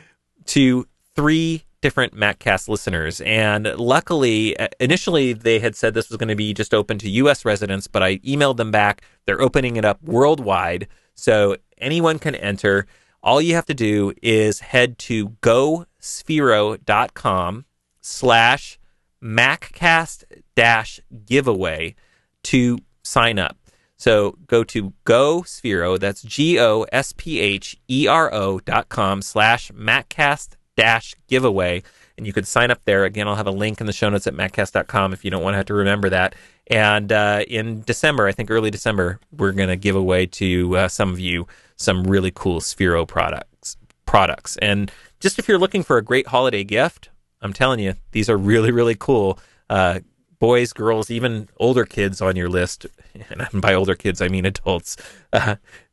to three different MacCast listeners. And luckily, initially they had said this was going to be just open to U S residents, but I emailed them back. They're opening it up worldwide, so anyone can enter. All you have to do is head to go sphero dot com slash MacCast dash giveaway to sign up. So go to GoSphero, that's G O S P H E R O dot com slash MacCast dash giveaway, and you can sign up there. Again, I'll have a link in the show notes at maccast dot com if you don't want to have to remember that. And uh, in December, I think early December, we're going to give away to uh, some of you some really cool Sphero products. products. And just if you're looking for a great holiday gift, I'm telling you, these are really, really cool. Uh, boys, girls, even older kids on your list, and by older kids, I mean adults. Uh,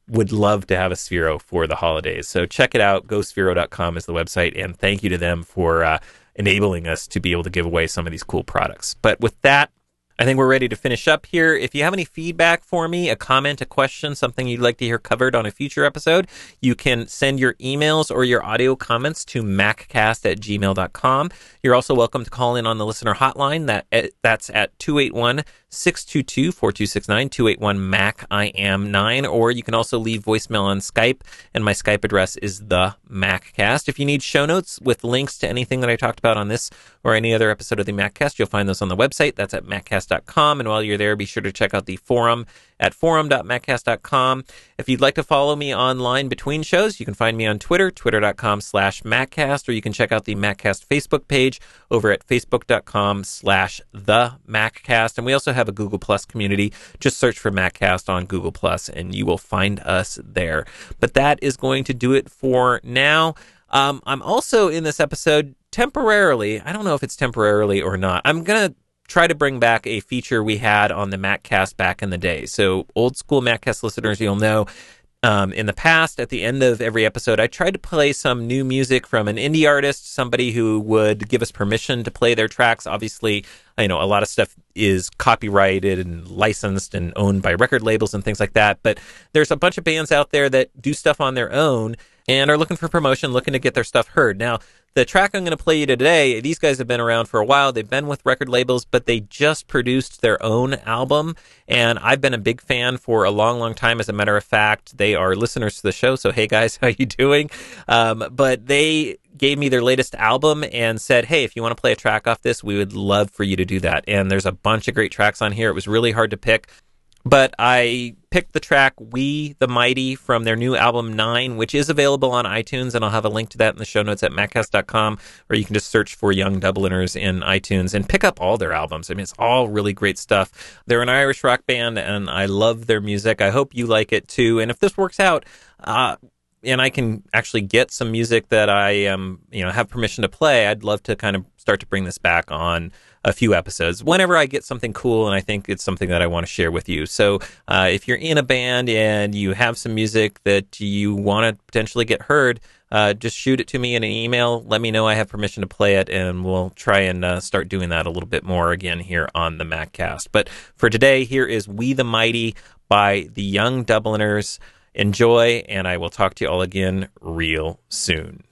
would love to have a Sphero for the holidays. So check it out. go sphero dot com is the website, and thank you to them for uh, enabling us to be able to give away some of these cool products. But with that, I think we're ready to finish up here. If you have any feedback for me, a comment, a question, something you'd like to hear covered on a future episode, you can send your emails or your audio comments to maccast at gmail dot com. You're also welcome to call in on the listener hotline. That That's at two eight one, six two two, four two six nine, two eight one, M A C I am nine, or you can also leave voicemail on Skype, and my Skype address is the MacCast. If you need show notes with links to anything that I talked about on this or any other episode of the MacCast, you'll find those on the website. That's at maccast dot com, and while you're there, be sure to check out the forum at forum dot maccast dot com. If you'd like to follow me online between shows, you can find me on Twitter, twitter dot com slash maccast, or you can check out the MacCast Facebook page over at facebook dot com slash the MacCast. And we also have a Google Plus community. Just search for MacCast on Google Plus, and you will find us there. But that is going to do it for now. Um, I'm also in this episode temporarily, I don't know if it's temporarily or not, I'm going to try to bring back a feature we had on the MacCast back in the day. So old school MacCast listeners, you'll know, um, in the past, at the end of every episode, I tried to play some new music from an indie artist, somebody who would give us permission to play their tracks. Obviously, you know, a lot of stuff is copyrighted and licensed and owned by record labels and things like that. But there's a bunch of bands out there that do stuff on their own and are looking for promotion, looking to get their stuff heard. Now, the track I'm going to play you today, these guys have been around for a while. They've been with record labels, but they just produced their own album. And I've been a big fan for a long, long time. As a matter of fact, they are listeners to the show. So, hey, guys, how you doing? Um, but they gave me their latest album and said, hey, if you want to play a track off this, we would love for you to do that. And there's a bunch of great tracks on here. It was really hard to pick. But I picked the track We the Mighty from their new album Nine, which is available on iTunes, and I'll have a link to that in the show notes at maccast dot com, or you can just search for Young Dubliners in iTunes and pick up all their albums. I mean, it's all really great stuff. They're an Irish rock band, and I love their music. I hope you like it too. And if this works out, uh, and I can actually get some music that I um, you know, have permission to play, I'd love to kind of start to bring this back on a few episodes whenever I get something cool and I think it's something that I want to share with you. So uh, if you're in a band and you have some music that you want to potentially get heard, uh, just shoot it to me in an email. Let me know I have permission to play it, and we'll try and uh, start doing that a little bit more again here on the MacCast. But for today, here is We the Mighty by the Young Dubliners. Enjoy, and I will talk to you all again real soon.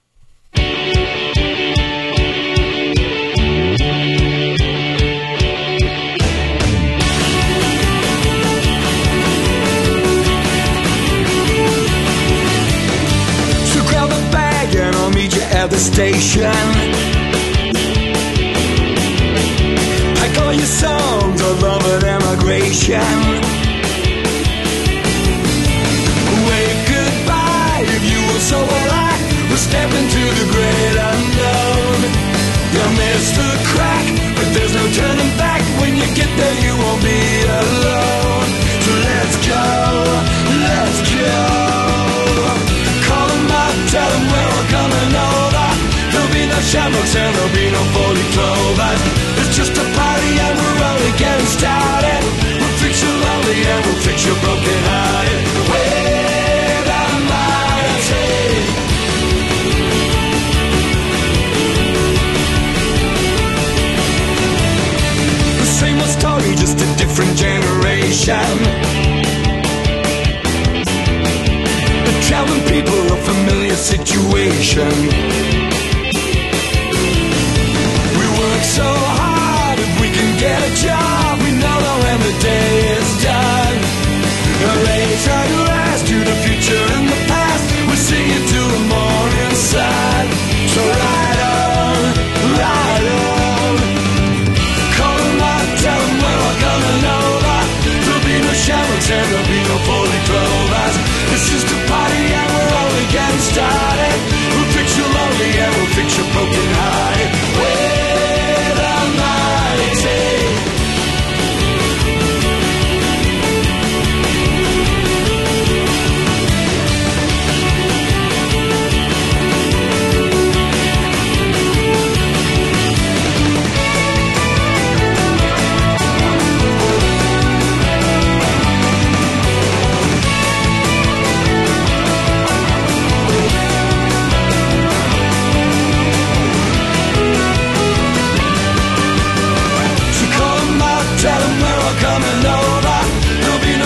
At the station, I call you songs of love and emigration. Wave goodbye if you were so alive. We'll step into the great unknown. You missed the crack, but there's no turning back. When you get there, you won't be alone. So let's go, let's go. Call them up, tell them where we're coming over. There'll be no shamrocks and there'll be no forty clovers. It's just a party and we're only getting started. We'll fix your lonely and we'll fix your broken hearted. We're the mighty. The same old story, just a different generation. Traveling people, a familiar situation. We work so hard if we can get a job. We know that when the day is done, a race our glass to the future and the past. We sing it to the morning sun. So ride on, ride on. Call them up, tell them when we're coming over. There'll be no shamrocks and there'll be no forty clovers. It's just a party and we're only getting started. We'll fix your lonely and we'll fix your broken heart. We're the mighty.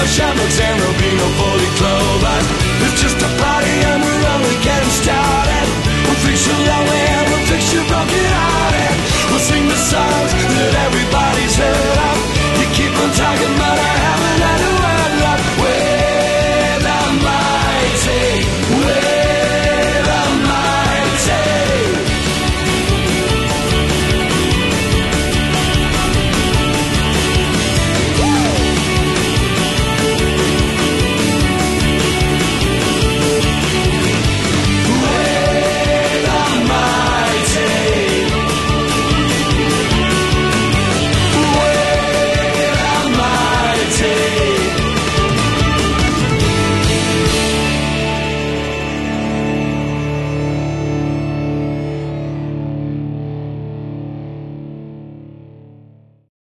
shamrocks and there'll be no four-leaf clover. It's just a party and we're only getting started. We'll fix you lonely and we'll fix you broken hearted. We'll sing the songs that everybody's heard.